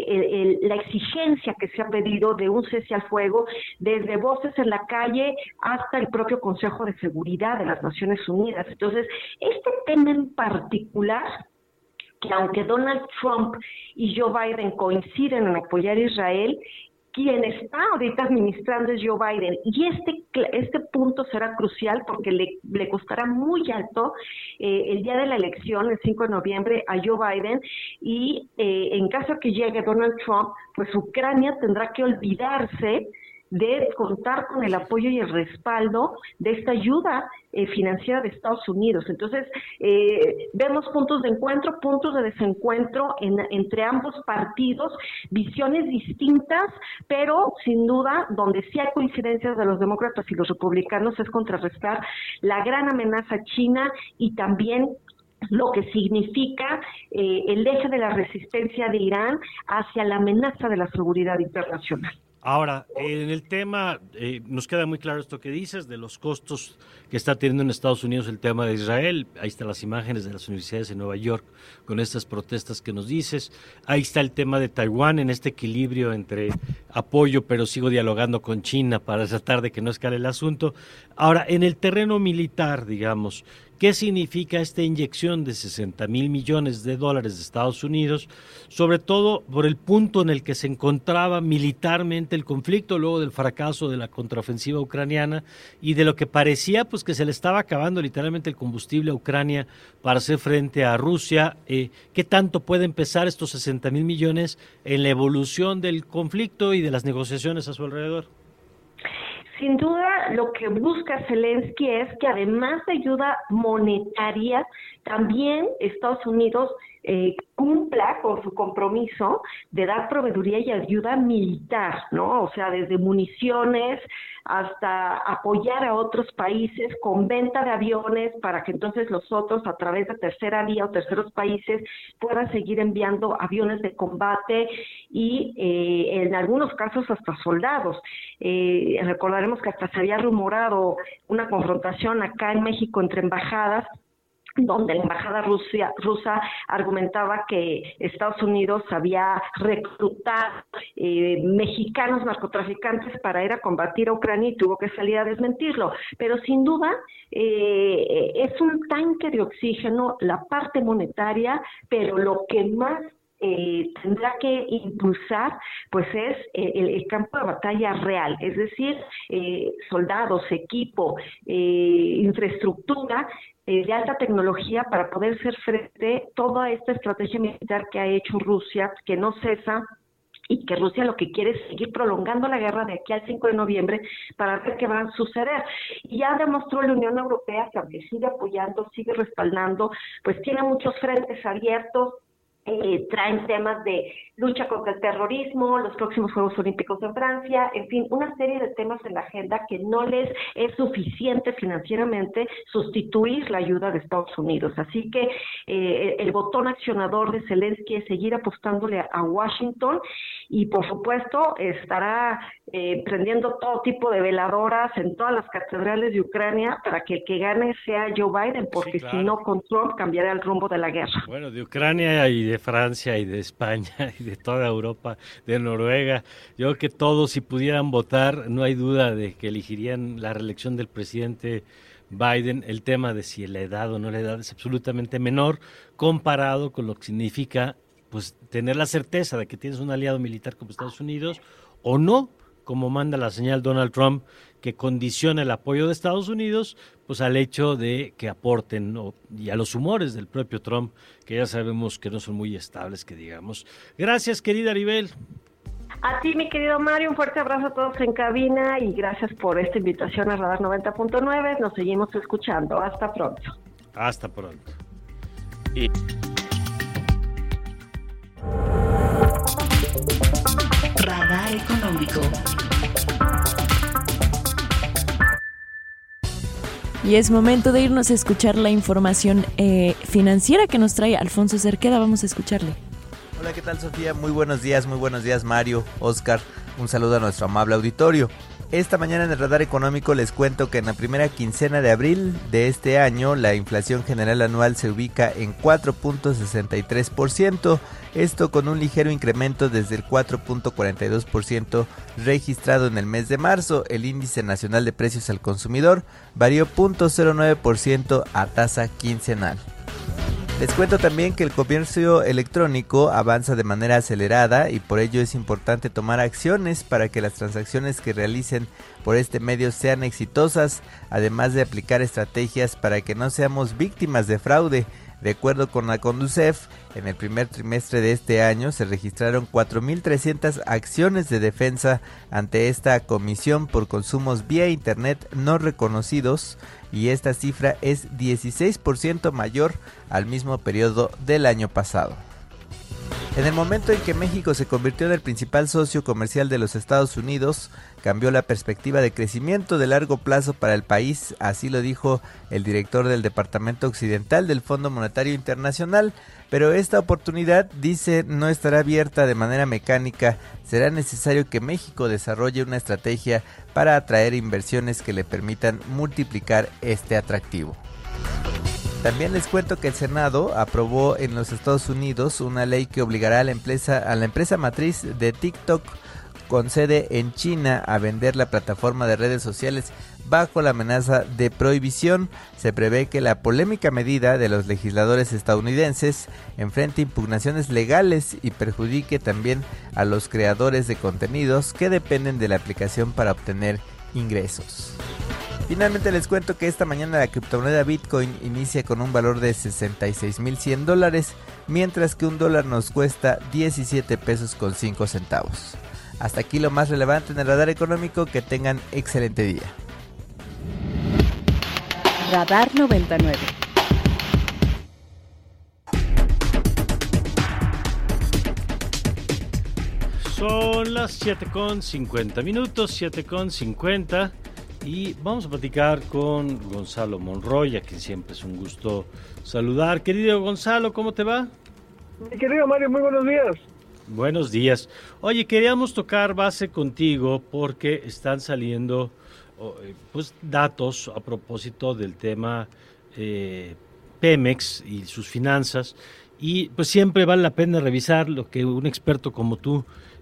N: la exigencia que se ha pedido de un cese al fuego, desde voces en la calle hasta el propio Consejo de Seguridad de las Naciones Unidas. Entonces, este tema en particular, que aunque Donald Trump y Joe Biden coinciden en apoyar a Israel, quien está ahorita administrando es Joe Biden, y este punto será crucial porque le costará muy alto el día de la elección, el 5 de noviembre, a Joe Biden, y en caso que llegue Donald Trump, pues Ucrania tendrá que olvidarse de contar con el apoyo y el respaldo de esta ayuda financiera de Estados Unidos. Entonces, vemos puntos de encuentro, puntos de desencuentro entre ambos partidos, visiones distintas, pero sin duda, donde sí hay coincidencias de los demócratas y los republicanos es contrarrestar la gran amenaza china y también lo que significa el eje de la resistencia de Irán hacia la amenaza de la seguridad internacional.
D: Ahora, en el tema, nos queda muy claro esto que dices, de los costos que está teniendo en Estados Unidos el tema de Israel. Ahí están las imágenes de las universidades en Nueva York con estas protestas que nos dices. Ahí está el tema de Taiwán, en este equilibrio entre apoyo, pero sigo dialogando con China para tratar de que no escale el asunto. Ahora, en el terreno militar, digamos, ¿qué significa esta inyección de $60,000 millones de Estados Unidos? Sobre todo por el punto en el que se encontraba militarmente el conflicto luego del fracaso de la contraofensiva ucraniana y de lo que parecía pues que se le estaba acabando literalmente el combustible a Ucrania para hacer frente a Rusia. ¿Qué tanto pueden pesar estos $60,000 millones en la evolución del conflicto y de las negociaciones a su alrededor?
N: Sin duda, lo que busca Zelensky es que además de ayuda monetaria, también Estados Unidos cumpla con su compromiso de dar proveeduría y ayuda militar, ¿no? O sea, desde municiones hasta apoyar a otros países con venta de aviones para que entonces los otros, a través de tercera vía o terceros países, puedan seguir enviando aviones de combate y en algunos casos hasta soldados. Recordaremos que hasta se había rumorado una confrontación acá en México entre embajadas, donde la embajada rusa argumentaba que Estados Unidos había reclutado mexicanos narcotraficantes para ir a combatir a Ucrania y tuvo que salir a desmentirlo. Pero sin duda es un tanque de oxígeno la parte monetaria, pero lo que más tendrá que impulsar pues es el campo de batalla real, es decir, soldados, equipo, infraestructura de alta tecnología para poder hacer frente a toda esta estrategia militar que ha hecho Rusia, que no cesa, y que Rusia lo que quiere es seguir prolongando la guerra de aquí al 5 de noviembre para ver qué va a suceder. Y ya demostró la Unión Europea que aunque sigue apoyando, sigue respaldando, pues tiene muchos frentes abiertos. Traen temas de lucha contra el terrorismo, los próximos Juegos Olímpicos en Francia, en fin, una serie de temas en la agenda que no les es suficiente financieramente sustituir la ayuda de Estados Unidos. Así que el botón accionador de Zelensky es seguir apostándole a Washington y, por supuesto, estará prendiendo todo tipo de veladoras en todas las catedrales de Ucrania para que el que gane sea Joe Biden, porque sí, claro, si no, con Trump cambiará el rumbo de la guerra.
D: Bueno, de Ucrania y de Francia y de España y de toda Europa, de Noruega, yo creo que todos, si pudieran votar, no hay duda de que elegirían la reelección del presidente Biden. El tema de si la edad o no la edad es absolutamente menor comparado con lo que significa pues tener la certeza de que tienes un aliado militar como Estados Unidos o no, como manda la señal Donald Trump, que condiciona el apoyo de Estados Unidos pues al hecho de que aporten, ¿no?, y a los humores del propio Trump, que ya sabemos que no son muy estables, que digamos. Gracias, querida Aribel.
N: A ti, mi querido Mario, un fuerte abrazo a todos en cabina y gracias por esta invitación a Radar 90.9. Nos seguimos escuchando. Hasta pronto.
D: Hasta pronto.
A: Radar Económico.
F: Y es momento de irnos a escuchar la información financiera que nos trae Alfonso Cerqueda. Vamos a escucharle.
O: Hola, ¿qué tal, Sofía? Muy buenos días, Mario, Oscar. Un saludo a nuestro amable auditorio. Esta mañana en el Radar Económico les cuento que en la primera quincena de abril de este año la inflación general anual se ubica en 4.63%, esto con un ligero incremento desde el 4.42% registrado en el mes de marzo. El índice nacional de precios al consumidor varió 0.09% a tasa quincenal. Les cuento también que el comercio electrónico avanza de manera acelerada y por ello es importante tomar acciones para que las transacciones que realicen por este medio sean exitosas, además de aplicar estrategias para que no seamos víctimas de fraude. De acuerdo con la Conducef, en el primer trimestre de este año se registraron 4.300 acciones de defensa ante esta comisión por consumos vía internet no reconocidos, y esta cifra es 16% mayor al mismo periodo del año pasado. En el momento en que México se convirtió en el principal socio comercial de los Estados Unidos, cambió la perspectiva de crecimiento de largo plazo para el país, así lo dijo el director del Departamento Occidental del Fondo Monetario Internacional, pero esta oportunidad, dice, no estará abierta de manera mecánica. Será necesario que México desarrolle una estrategia para atraer inversiones que le permitan multiplicar este atractivo. También les cuento que el Senado aprobó en los Estados Unidos una ley que obligará a la empresa matriz de TikTok con sede en China a vender la plataforma de redes sociales bajo la amenaza de prohibición. Se prevé que la polémica medida de los legisladores estadounidenses enfrente impugnaciones legales y perjudique también a los creadores de contenidos que dependen de la aplicación para obtener ingresos. Finalmente les cuento que esta mañana la criptomoneda Bitcoin inicia con un valor de $66,100, mientras que un dólar nos cuesta 17 pesos con 5 centavos. Hasta aquí lo más relevante en el Radar Económico. Que tengan excelente día.
A: Radar 99.
D: Son las 7:50, 7:50, y vamos a platicar con Gonzalo Monroy, a quien siempre es un gusto saludar. Querido Gonzalo, ¿cómo te va?
P: Mi querido Mario, muy buenos días.
D: Buenos días. Oye, queríamos tocar base contigo porque están saliendo pues datos a propósito del tema Pemex y sus finanzas, y pues siempre vale la pena revisar lo que un experto como tú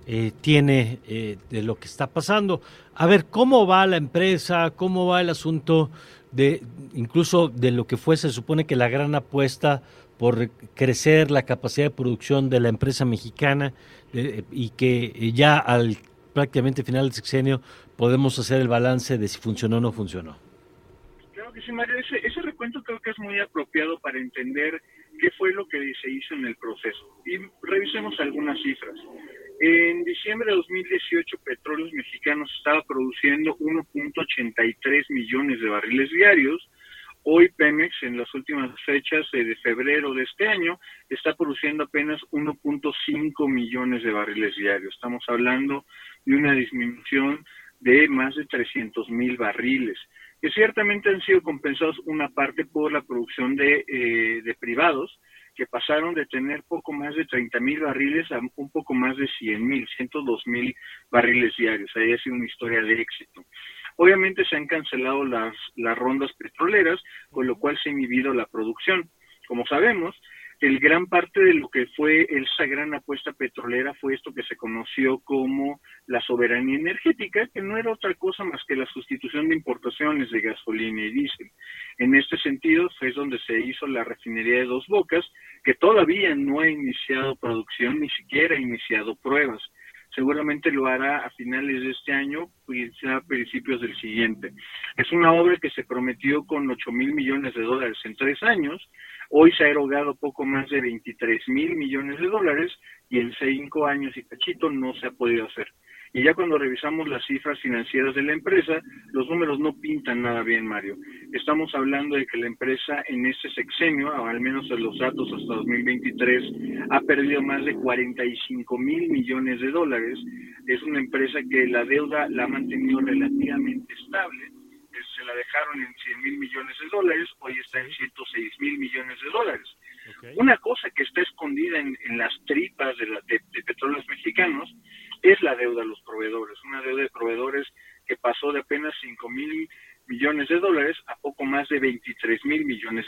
D: tiene de lo que está pasando. A ver, ¿cómo va la empresa? ¿Cómo va el asunto de incluso de lo que fue, se supone que la gran apuesta por crecer la capacidad de producción de la empresa mexicana, y que ya al prácticamente final del sexenio podemos hacer el balance de si funcionó o no funcionó?
P: Claro que sí, Mario. Ese recuento creo que es muy apropiado para entender qué fue lo que se hizo en el proceso. Y revisemos algunas cifras. En diciembre de 2018, Petróleos Mexicanos estaba produciendo 1.83 millones de barriles diarios. Hoy Pemex, en las últimas fechas de febrero de este año, está produciendo apenas 1.5 millones de barriles diarios. Estamos hablando de una disminución de más de 300,000 barriles, que ciertamente han sido compensados una parte por la producción de privados, que pasaron de tener poco más de 30,000 barriles a un poco más de 100,000, 102,000 barriles diarios. Ahí ha sido una historia de éxito. Obviamente se han cancelado las rondas petroleras, con lo cual se ha inhibido la producción. Como sabemos, el gran parte de lo que fue esa gran apuesta petrolera fue esto que se conoció como la soberanía energética, que no era otra cosa más que la sustitución de importaciones de gasolina y diésel. En este sentido, fue donde se hizo la refinería de Dos Bocas, que todavía no ha iniciado producción, ni siquiera ha iniciado pruebas. Seguramente lo hará a finales de este año, pues a principios del siguiente. Es una obra que se prometió con $8,000 millones en 3 años. Hoy se ha erogado poco más de $23,000 millones, y en 5 años y cachito no se ha podido hacer. Y ya cuando revisamos las cifras financieras de la empresa, los números no pintan nada bien, Mario. Estamos hablando de que la empresa en este sexenio, al menos en los datos hasta 2023, ha perdido más de $45,000 millones. Es una empresa que la deuda la ha mantenido relativamente estable. Se la dejaron en $100,000 millones, hoy está en $106,000 millones. Okay. Una cosa que está escondida en las tripas de Petróleos Mexicanos es la deuda a los proveedores, una deuda de proveedores que pasó de apenas $5,000 millones a poco más de $23,000 millones.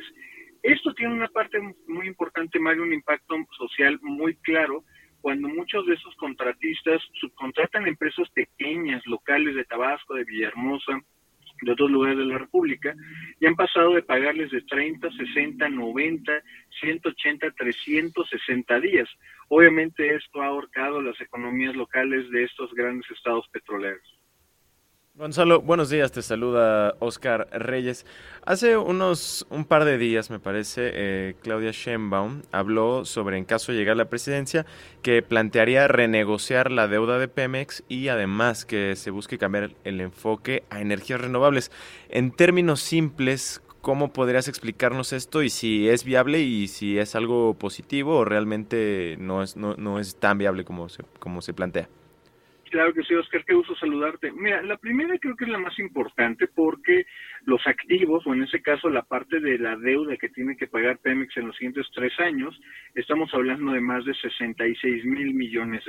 P: Esto tiene una parte muy importante, Mario, un impacto social muy claro, cuando muchos de esos contratistas subcontratan empresas pequeñas, locales de Tabasco, de Villahermosa, de otros lugares de la República, y han pasado de pagarles de 30, 60, 90, 180, 360 días. Obviamente esto ha ahorcado las economías locales de estos grandes estados petroleros.
E: Gonzalo, buenos días, te saluda Oscar Reyes. Hace un par de días, me parece, Claudia Sheinbaum habló sobre, en caso de llegar a la presidencia, que plantearía renegociar la deuda de Pemex y además que se busque cambiar el enfoque a energías renovables. En términos simples, ¿cómo podrías explicarnos esto y si es viable y si es algo positivo o realmente no es tan viable como se plantea?
P: Claro que sí, Oscar, qué gusto saludarte. Mira, la primera creo que es la más importante porque los activos, o en ese caso la parte de la deuda que tiene que pagar Pemex en los siguientes 3 años, estamos hablando de más de $66,000 millones.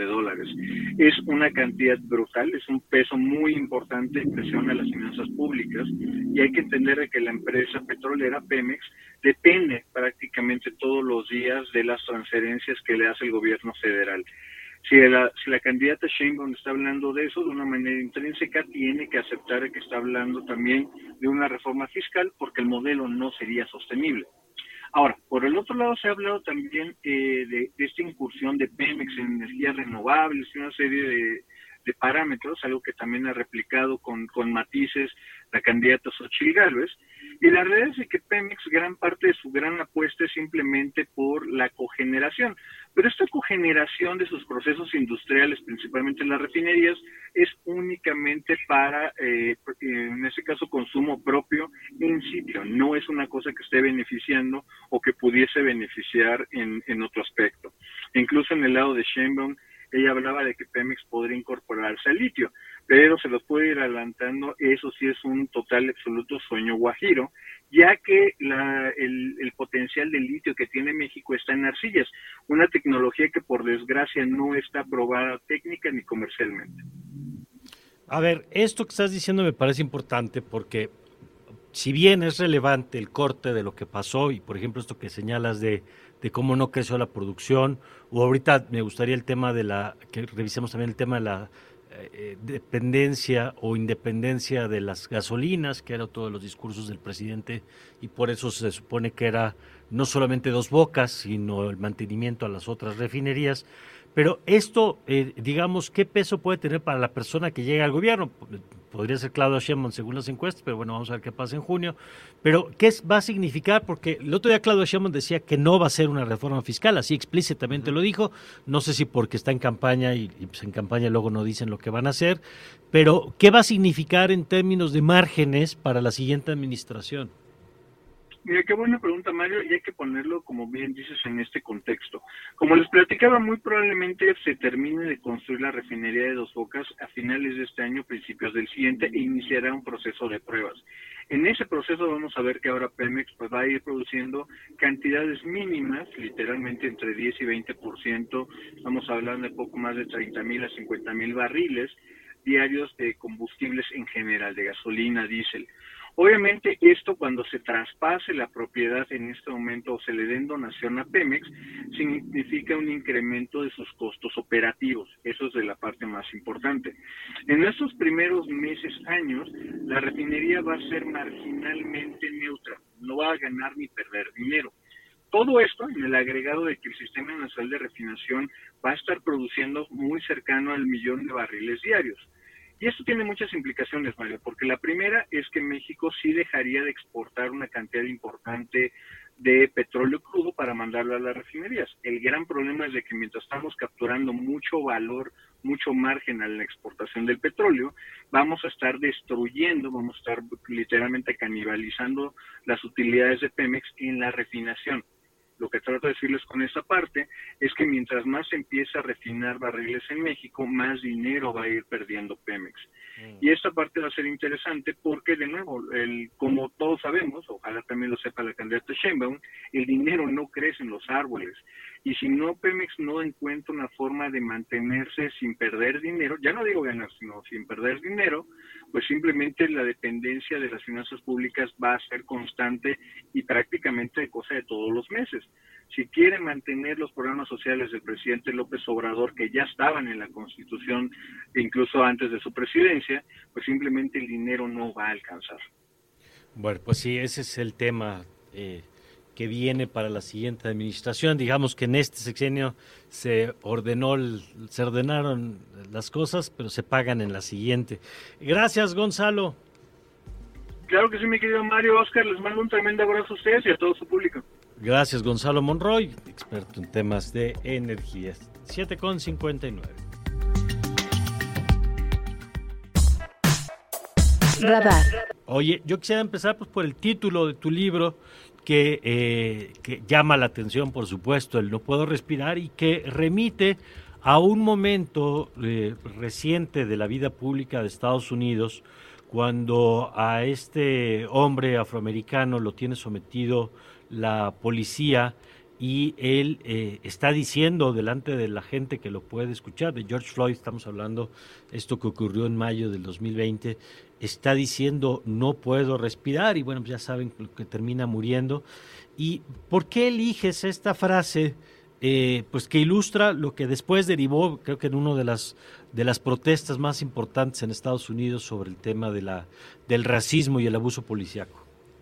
P: Es una cantidad brutal, es un peso muy importante en presión a las finanzas públicas, y hay que entender que la empresa petrolera Pemex depende prácticamente todos los días de las transferencias que le hace el gobierno federal. Si la candidata Sheinbaum está hablando de eso de una manera intrínseca, tiene que aceptar que está hablando también de una reforma fiscal, porque el modelo no sería sostenible. Ahora, por el otro lado se ha hablado también de esta incursión de Pemex en energías renovables y una serie de parámetros, algo que también ha replicado con matices la candidata Xochitl Gálvez. Y la realidad es que Pemex, gran parte de su gran apuesta es simplemente por la cogeneración. Pero esta cogeneración de sus procesos industriales, principalmente en las refinerías, es únicamente para, en ese caso, consumo propio in sitio. No es una cosa que esté beneficiando o que pudiese beneficiar en otro aspecto. Incluso en el lado de Sheinbaum, ella hablaba de que Pemex podría incorporarse al litio, pero se los puede ir adelantando, eso sí es un total absoluto sueño guajiro, ya que el potencial del litio que tiene México está en arcillas, una tecnología que por desgracia no está aprobada técnica ni comercialmente.
D: A ver, esto que estás diciendo me parece importante porque si bien es relevante el corte de lo que pasó y por ejemplo esto que señalas de cómo no creció la producción, o ahorita me gustaría el tema que revisemos también el tema de la dependencia o independencia de las gasolinas, que era todos los discursos del presidente, y por eso se supone que era no solamente Dos Bocas, sino el mantenimiento a las otras refinerías. Pero esto, digamos, ¿qué peso puede tener para la persona que llega al gobierno? Podría ser Claudia Sheinbaum según las encuestas, pero bueno, vamos a ver qué pasa en junio. Pero, ¿qué va a significar? Porque el otro día Claudia Sheinbaum decía que no va a ser una reforma fiscal, así explícitamente lo dijo. No sé si porque está en campaña y pues en campaña luego no dicen lo que van a hacer. Pero, ¿qué va a significar en términos de márgenes para la siguiente administración?
P: Mira, qué buena pregunta, Mario, y hay que ponerlo, como bien dices, en este contexto. Como les platicaba, muy probablemente se termine de construir la refinería de Dos Bocas a finales de este año, principios del siguiente, e iniciará un proceso de pruebas. En ese proceso vamos a ver que ahora Pemex pues, va a ir produciendo cantidades mínimas, literalmente entre 10 y 20%, estamos hablando de poco más de 30,000 a 50,000 barriles diarios de combustibles en general, de gasolina, diésel. Obviamente esto cuando se traspase la propiedad en este momento o se le den donación a Pemex, significa un incremento de sus costos operativos, eso es de la parte más importante. En estos primeros meses, años, la refinería va a ser marginalmente neutra, no va a ganar ni perder dinero. Todo esto en el agregado de que el Sistema Nacional de Refinación va a estar produciendo muy cercano al 1,000,000 de barriles diarios. Y esto tiene muchas implicaciones, Mario, porque la primera es que México sí dejaría de exportar una cantidad importante de petróleo crudo para mandarlo a las refinerías. El gran problema es de que mientras estamos capturando mucho valor, mucho margen a la exportación del petróleo, vamos a estar destruyendo, vamos a estar literalmente canibalizando las utilidades de Pemex en la refinación. Lo que trato de decirles con esta parte es que mientras más se empieza a refinar barriles en México, más dinero va a ir perdiendo Pemex. Y esta parte va a ser interesante porque, de nuevo, como todos sabemos, ojalá también lo sepa la candidata Sheinbaum, el dinero no crece en los árboles. Y si no, Pemex no encuentra una forma de mantenerse sin perder dinero, ya no digo ganar, sino sin perder dinero, pues simplemente la dependencia de las finanzas públicas va a ser constante y prácticamente de cosa de todos los meses. Si quiere mantener los programas sociales del presidente López Obrador, que ya estaban en la Constitución, incluso antes de su presidencia, pues simplemente el dinero no va a alcanzar.
D: Bueno, pues sí, ese es el tema que viene para la siguiente administración. Digamos que en este sexenio se ordenaron las cosas, pero se pagan en la siguiente. Gracias, Gonzalo.
P: Claro que sí, mi querido Mario. Oscar, les mando un tremendo abrazo a ustedes y a todo su público.
D: Gracias, Gonzalo Monroy, experto en temas de energía. 7:59.
A: Radar.
D: Oye, yo quisiera empezar pues por el título de tu libro que llama la atención, por supuesto, el No puedo respirar, y que remite a un momento reciente de la vida pública de Estados Unidos, cuando a este hombre afroamericano lo tiene sometido la policía y él está diciendo delante de la gente que lo puede escuchar, de George Floyd, estamos hablando, esto que ocurrió en mayo del 2020, está diciendo no puedo respirar, y bueno, pues ya saben que termina muriendo. ¿Y por qué eliges esta frase? Pues que ilustra lo que después derivó, creo que en una de las protestas más importantes en Estados Unidos sobre el tema del racismo y el abuso policíaco.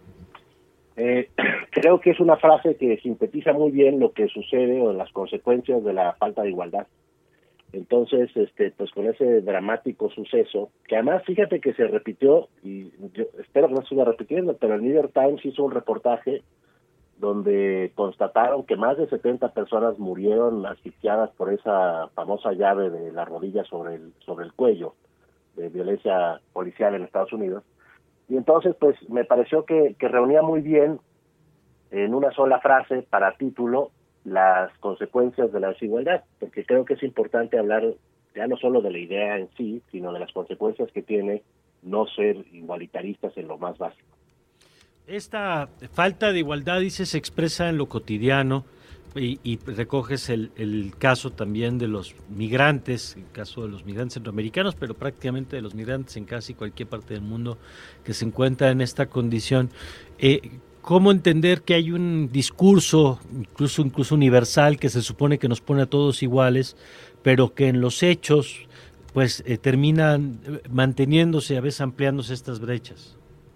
Q: Creo que es una frase que sintetiza muy bien lo que sucede o las consecuencias de la falta de igualdad. Entonces, pues con ese dramático suceso, que además fíjate que se repitió, y yo espero que no se siga repitiendo, pero el New York Times hizo un reportaje donde constataron que más de 70 personas murieron asfixiadas por esa famosa llave de la rodilla sobre el cuello de violencia policial en Estados Unidos. Y entonces, pues me pareció que reunía muy bien en una sola frase para título las consecuencias de la desigualdad, porque creo que es importante hablar ya no solo de la idea en sí, sino de las consecuencias que tiene no ser igualitaristas en lo más básico.
D: Esta falta de igualdad, dice, se expresa en lo cotidiano y recoges el caso también de los migrantes, el caso de los migrantes centroamericanos, pero prácticamente de los migrantes en casi cualquier parte del mundo que se encuentra en esta condición. ¿Cómo entender que hay un discurso, incluso universal, que se supone que nos pone a todos iguales, pero que en los hechos pues terminan manteniéndose, a veces ampliándose estas brechas?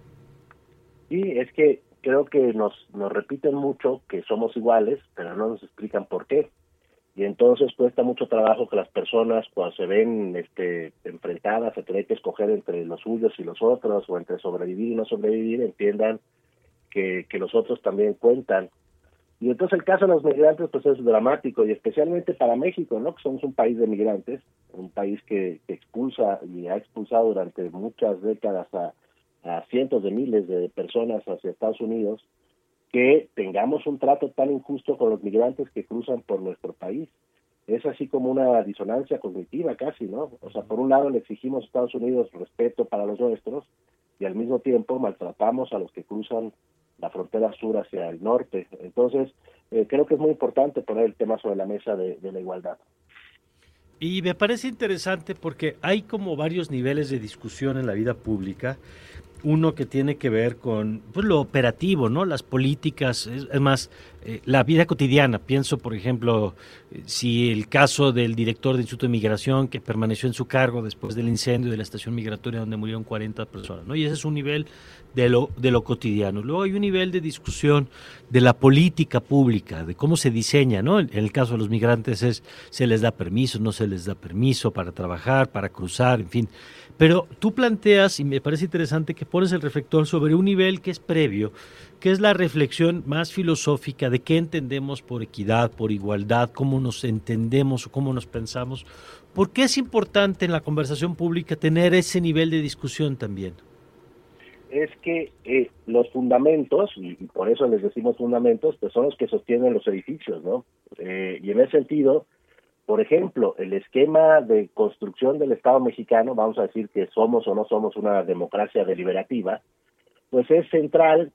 Q: Sí, es que creo que nos repiten mucho que somos iguales, pero no nos explican por qué. Y entonces cuesta mucho trabajo que las personas, cuando se ven enfrentadas a tener que escoger entre los suyos y los otros, o entre sobrevivir y no sobrevivir, entiendan que los otros también cuentan. Y entonces el caso de los migrantes pues es dramático, y especialmente para México, ¿no? Que somos un país de migrantes, un país que expulsa y ha expulsado durante muchas décadas a cientos de miles de personas hacia Estados Unidos, que tengamos un trato tan injusto con los migrantes que cruzan por nuestro país. Es así como una disonancia cognitiva casi, ¿no? O sea, por un lado le exigimos a Estados Unidos respeto para los nuestros, y al mismo tiempo maltratamos a los que cruzan la frontera sur hacia el norte. Entonces, creo que es muy importante poner el tema sobre la mesa de la igualdad.
D: Y me parece interesante porque hay como varios niveles de discusión en la vida pública. Uno que tiene que ver con pues, lo operativo, ¿no? Las políticas, es más, la vida cotidiana. Pienso, por ejemplo, si el caso del director del Instituto de Migración que permaneció en su cargo después del incendio de la estación migratoria donde murieron 40 personas, ¿no? Y ese es un nivel de lo cotidiano. Luego hay un nivel de discusión de la política pública, de cómo se diseña, ¿no? En el caso de los migrantes se les da permiso, no se les da permiso para trabajar, para cruzar, en fin. Pero tú planteas, y me parece interesante, que pones el reflector sobre un nivel que es previo, que es la reflexión más filosófica de qué entendemos por equidad, por igualdad, cómo nos entendemos o cómo nos pensamos. ¿Por qué es importante en la conversación pública tener ese nivel de discusión también?
Q: Es que los fundamentos, y por eso les decimos fundamentos, pues son los que sostienen los edificios, ¿no? Y en ese sentido, por ejemplo, el esquema de construcción del Estado mexicano, vamos a decir que somos o no somos una democracia deliberativa, pues es central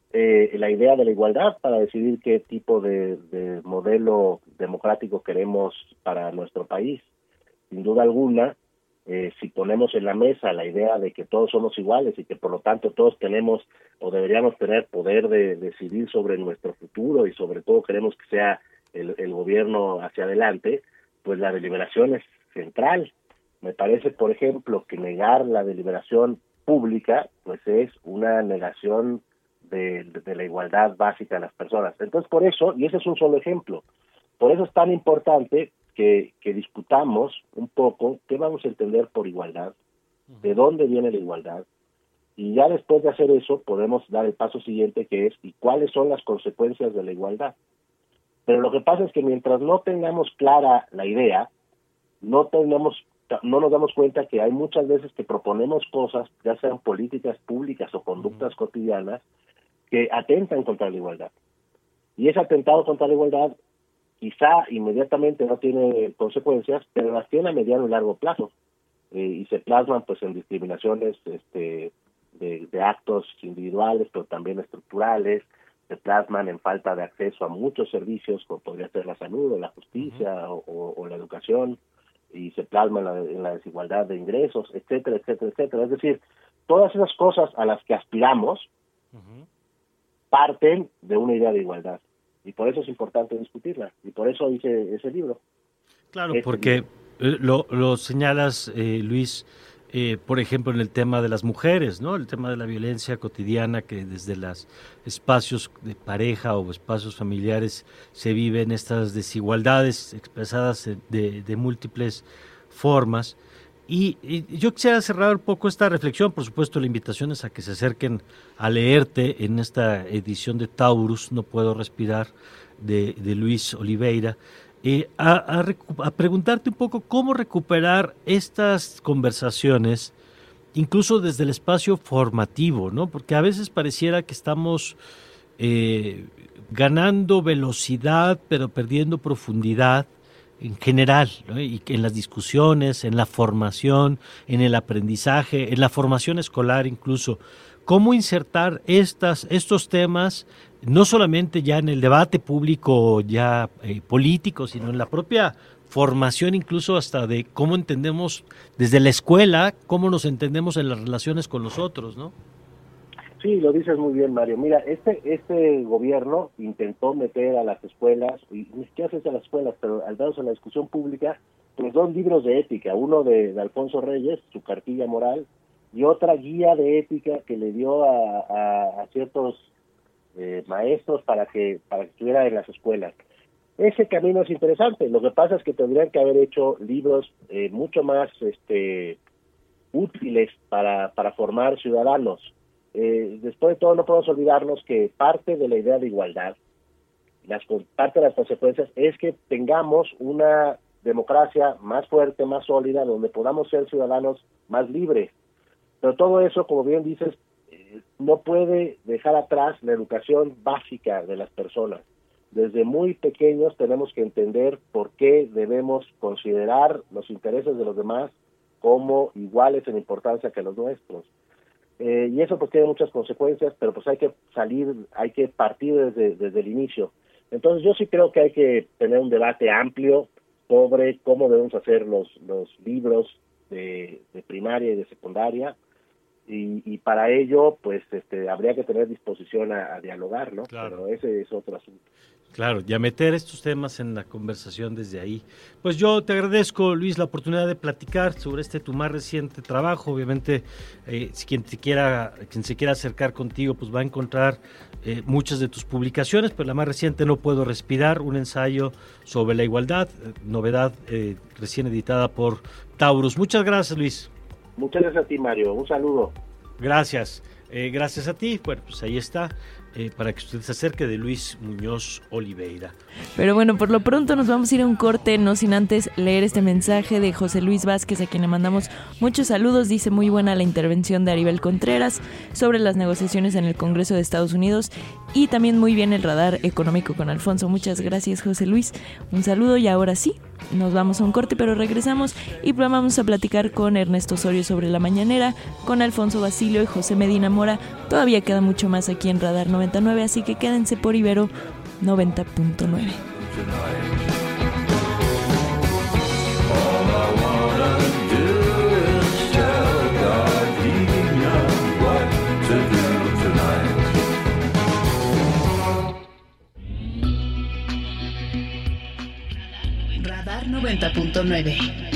Q: la idea de la igualdad para decidir qué tipo de modelo democrático queremos para nuestro país. Sin duda alguna, si ponemos en la mesa la idea de que todos somos iguales y que por lo tanto todos tenemos o deberíamos tener poder de decidir sobre nuestro futuro y sobre todo queremos que sea el gobierno hacia adelante, pues la deliberación es central. Me parece, por ejemplo, que negar la deliberación pública pues es una negación de la igualdad básica de las personas. Entonces, por eso, y ese es un solo ejemplo, por eso es tan importante que discutamos un poco qué vamos a entender por igualdad, de dónde viene la igualdad, y ya después de hacer eso podemos dar el paso siguiente, que es ¿y cuáles son las consecuencias de la igualdad? Pero lo que pasa es que mientras no tengamos clara la idea, no nos damos cuenta que hay muchas veces que proponemos cosas, ya sean políticas públicas o conductas cotidianas, que atentan contra la igualdad. Y ese atentado contra la igualdad quizá inmediatamente no tiene consecuencias, pero las tiene a mediano y largo plazo. Y se plasman pues en discriminaciones de actos individuales, pero también estructurales, se plasman en falta de acceso a muchos servicios, como podría ser la salud o la justicia o la educación, y se plasman en la desigualdad de ingresos, etcétera, etcétera, etcétera. Es decir, todas esas cosas a las que aspiramos parten de una idea de igualdad, y por eso es importante discutirla, y por eso hice ese libro. Claro,
D: porque lo señalas, Luis, por ejemplo, en el tema de las mujeres, ¿no? El tema de la violencia cotidiana que desde los espacios de pareja o espacios familiares se viven estas desigualdades expresadas de múltiples formas. Y yo quisiera cerrar un poco esta reflexión. Por supuesto, la invitación es a que se acerquen a leerte en esta edición de Taurus, No Puedo Respirar, de Luis Oliveira. A preguntarte un poco cómo recuperar estas conversaciones, incluso desde el espacio formativo, ¿no? Porque a veces pareciera que estamos ganando velocidad pero perdiendo profundidad en general, ¿no? Y en las discusiones, en la formación, en el aprendizaje, en la formación escolar incluso. ¿Cómo insertar estos temas no solamente ya en el debate público ya político, sino en la propia formación, incluso hasta de cómo entendemos desde la escuela, cómo nos entendemos en las relaciones con los otros, ¿no?
Q: Sí, lo dices muy bien, Mario. Mira, este gobierno intentó meter a las escuelas, y ni siquiera a las escuelas, pero al menos en la discusión pública, pues 2 libros de ética, uno de Alfonso Reyes, su cartilla moral, y otra guía de ética que le dio a ciertos maestros para que estuviera en las escuelas. Ese camino es interesante. Lo que pasa es que tendrían que haber hecho libros mucho más útiles para formar ciudadanos. Después de todo, no podemos olvidarnos que parte de la idea de igualdad, parte de las consecuencias, es que tengamos una democracia más fuerte, más sólida, donde podamos ser ciudadanos más libres. Pero todo eso, como bien dices, no puede dejar atrás la educación básica de las personas. Desde muy pequeños tenemos que entender por qué debemos considerar los intereses de los demás como iguales en importancia que los nuestros. Y eso pues tiene muchas consecuencias, pero pues hay que partir desde el inicio. Entonces yo sí creo que hay que tener un debate amplio sobre cómo debemos hacer los libros de primaria y de secundaria, y para ello pues habría que tener disposición a dialogar, ¿no? Claro. Pero ese es otro asunto.
D: Claro, y a meter estos temas en la conversación desde ahí. Pues yo te agradezco, Luis, la oportunidad de platicar sobre tu más reciente trabajo. Obviamente, quien se quiera acercar contigo, pues va a encontrar muchas de tus publicaciones, pero la más reciente, No puedo respirar, un ensayo sobre la igualdad, novedad recién editada por Taurus. Muchas gracias, Luis.
Q: Muchas gracias a ti, Mario. Un saludo.
D: Gracias. Gracias a ti. Bueno, pues ahí está. Para que usted se acerque, de Luis Muñoz Oliveira.
F: Pero bueno, por lo pronto nos vamos a ir a un corte, no sin antes leer este mensaje de José Luis Vázquez, a quien le mandamos muchos saludos. Dice: muy buena la intervención de Aribel Contreras sobre las negociaciones en el Congreso de Estados Unidos, y también muy bien el radar económico con Alfonso. Muchas gracias, José Luis. Un saludo, y ahora sí, nos vamos a un corte, pero regresamos y vamos a platicar con Ernesto Osorio sobre la mañanera, con Alfonso Basilio y José Medina Mora. Todavía queda mucho más aquí en Radar 99, así que quédense por Ibero 90.9.
A: Radar 90.9.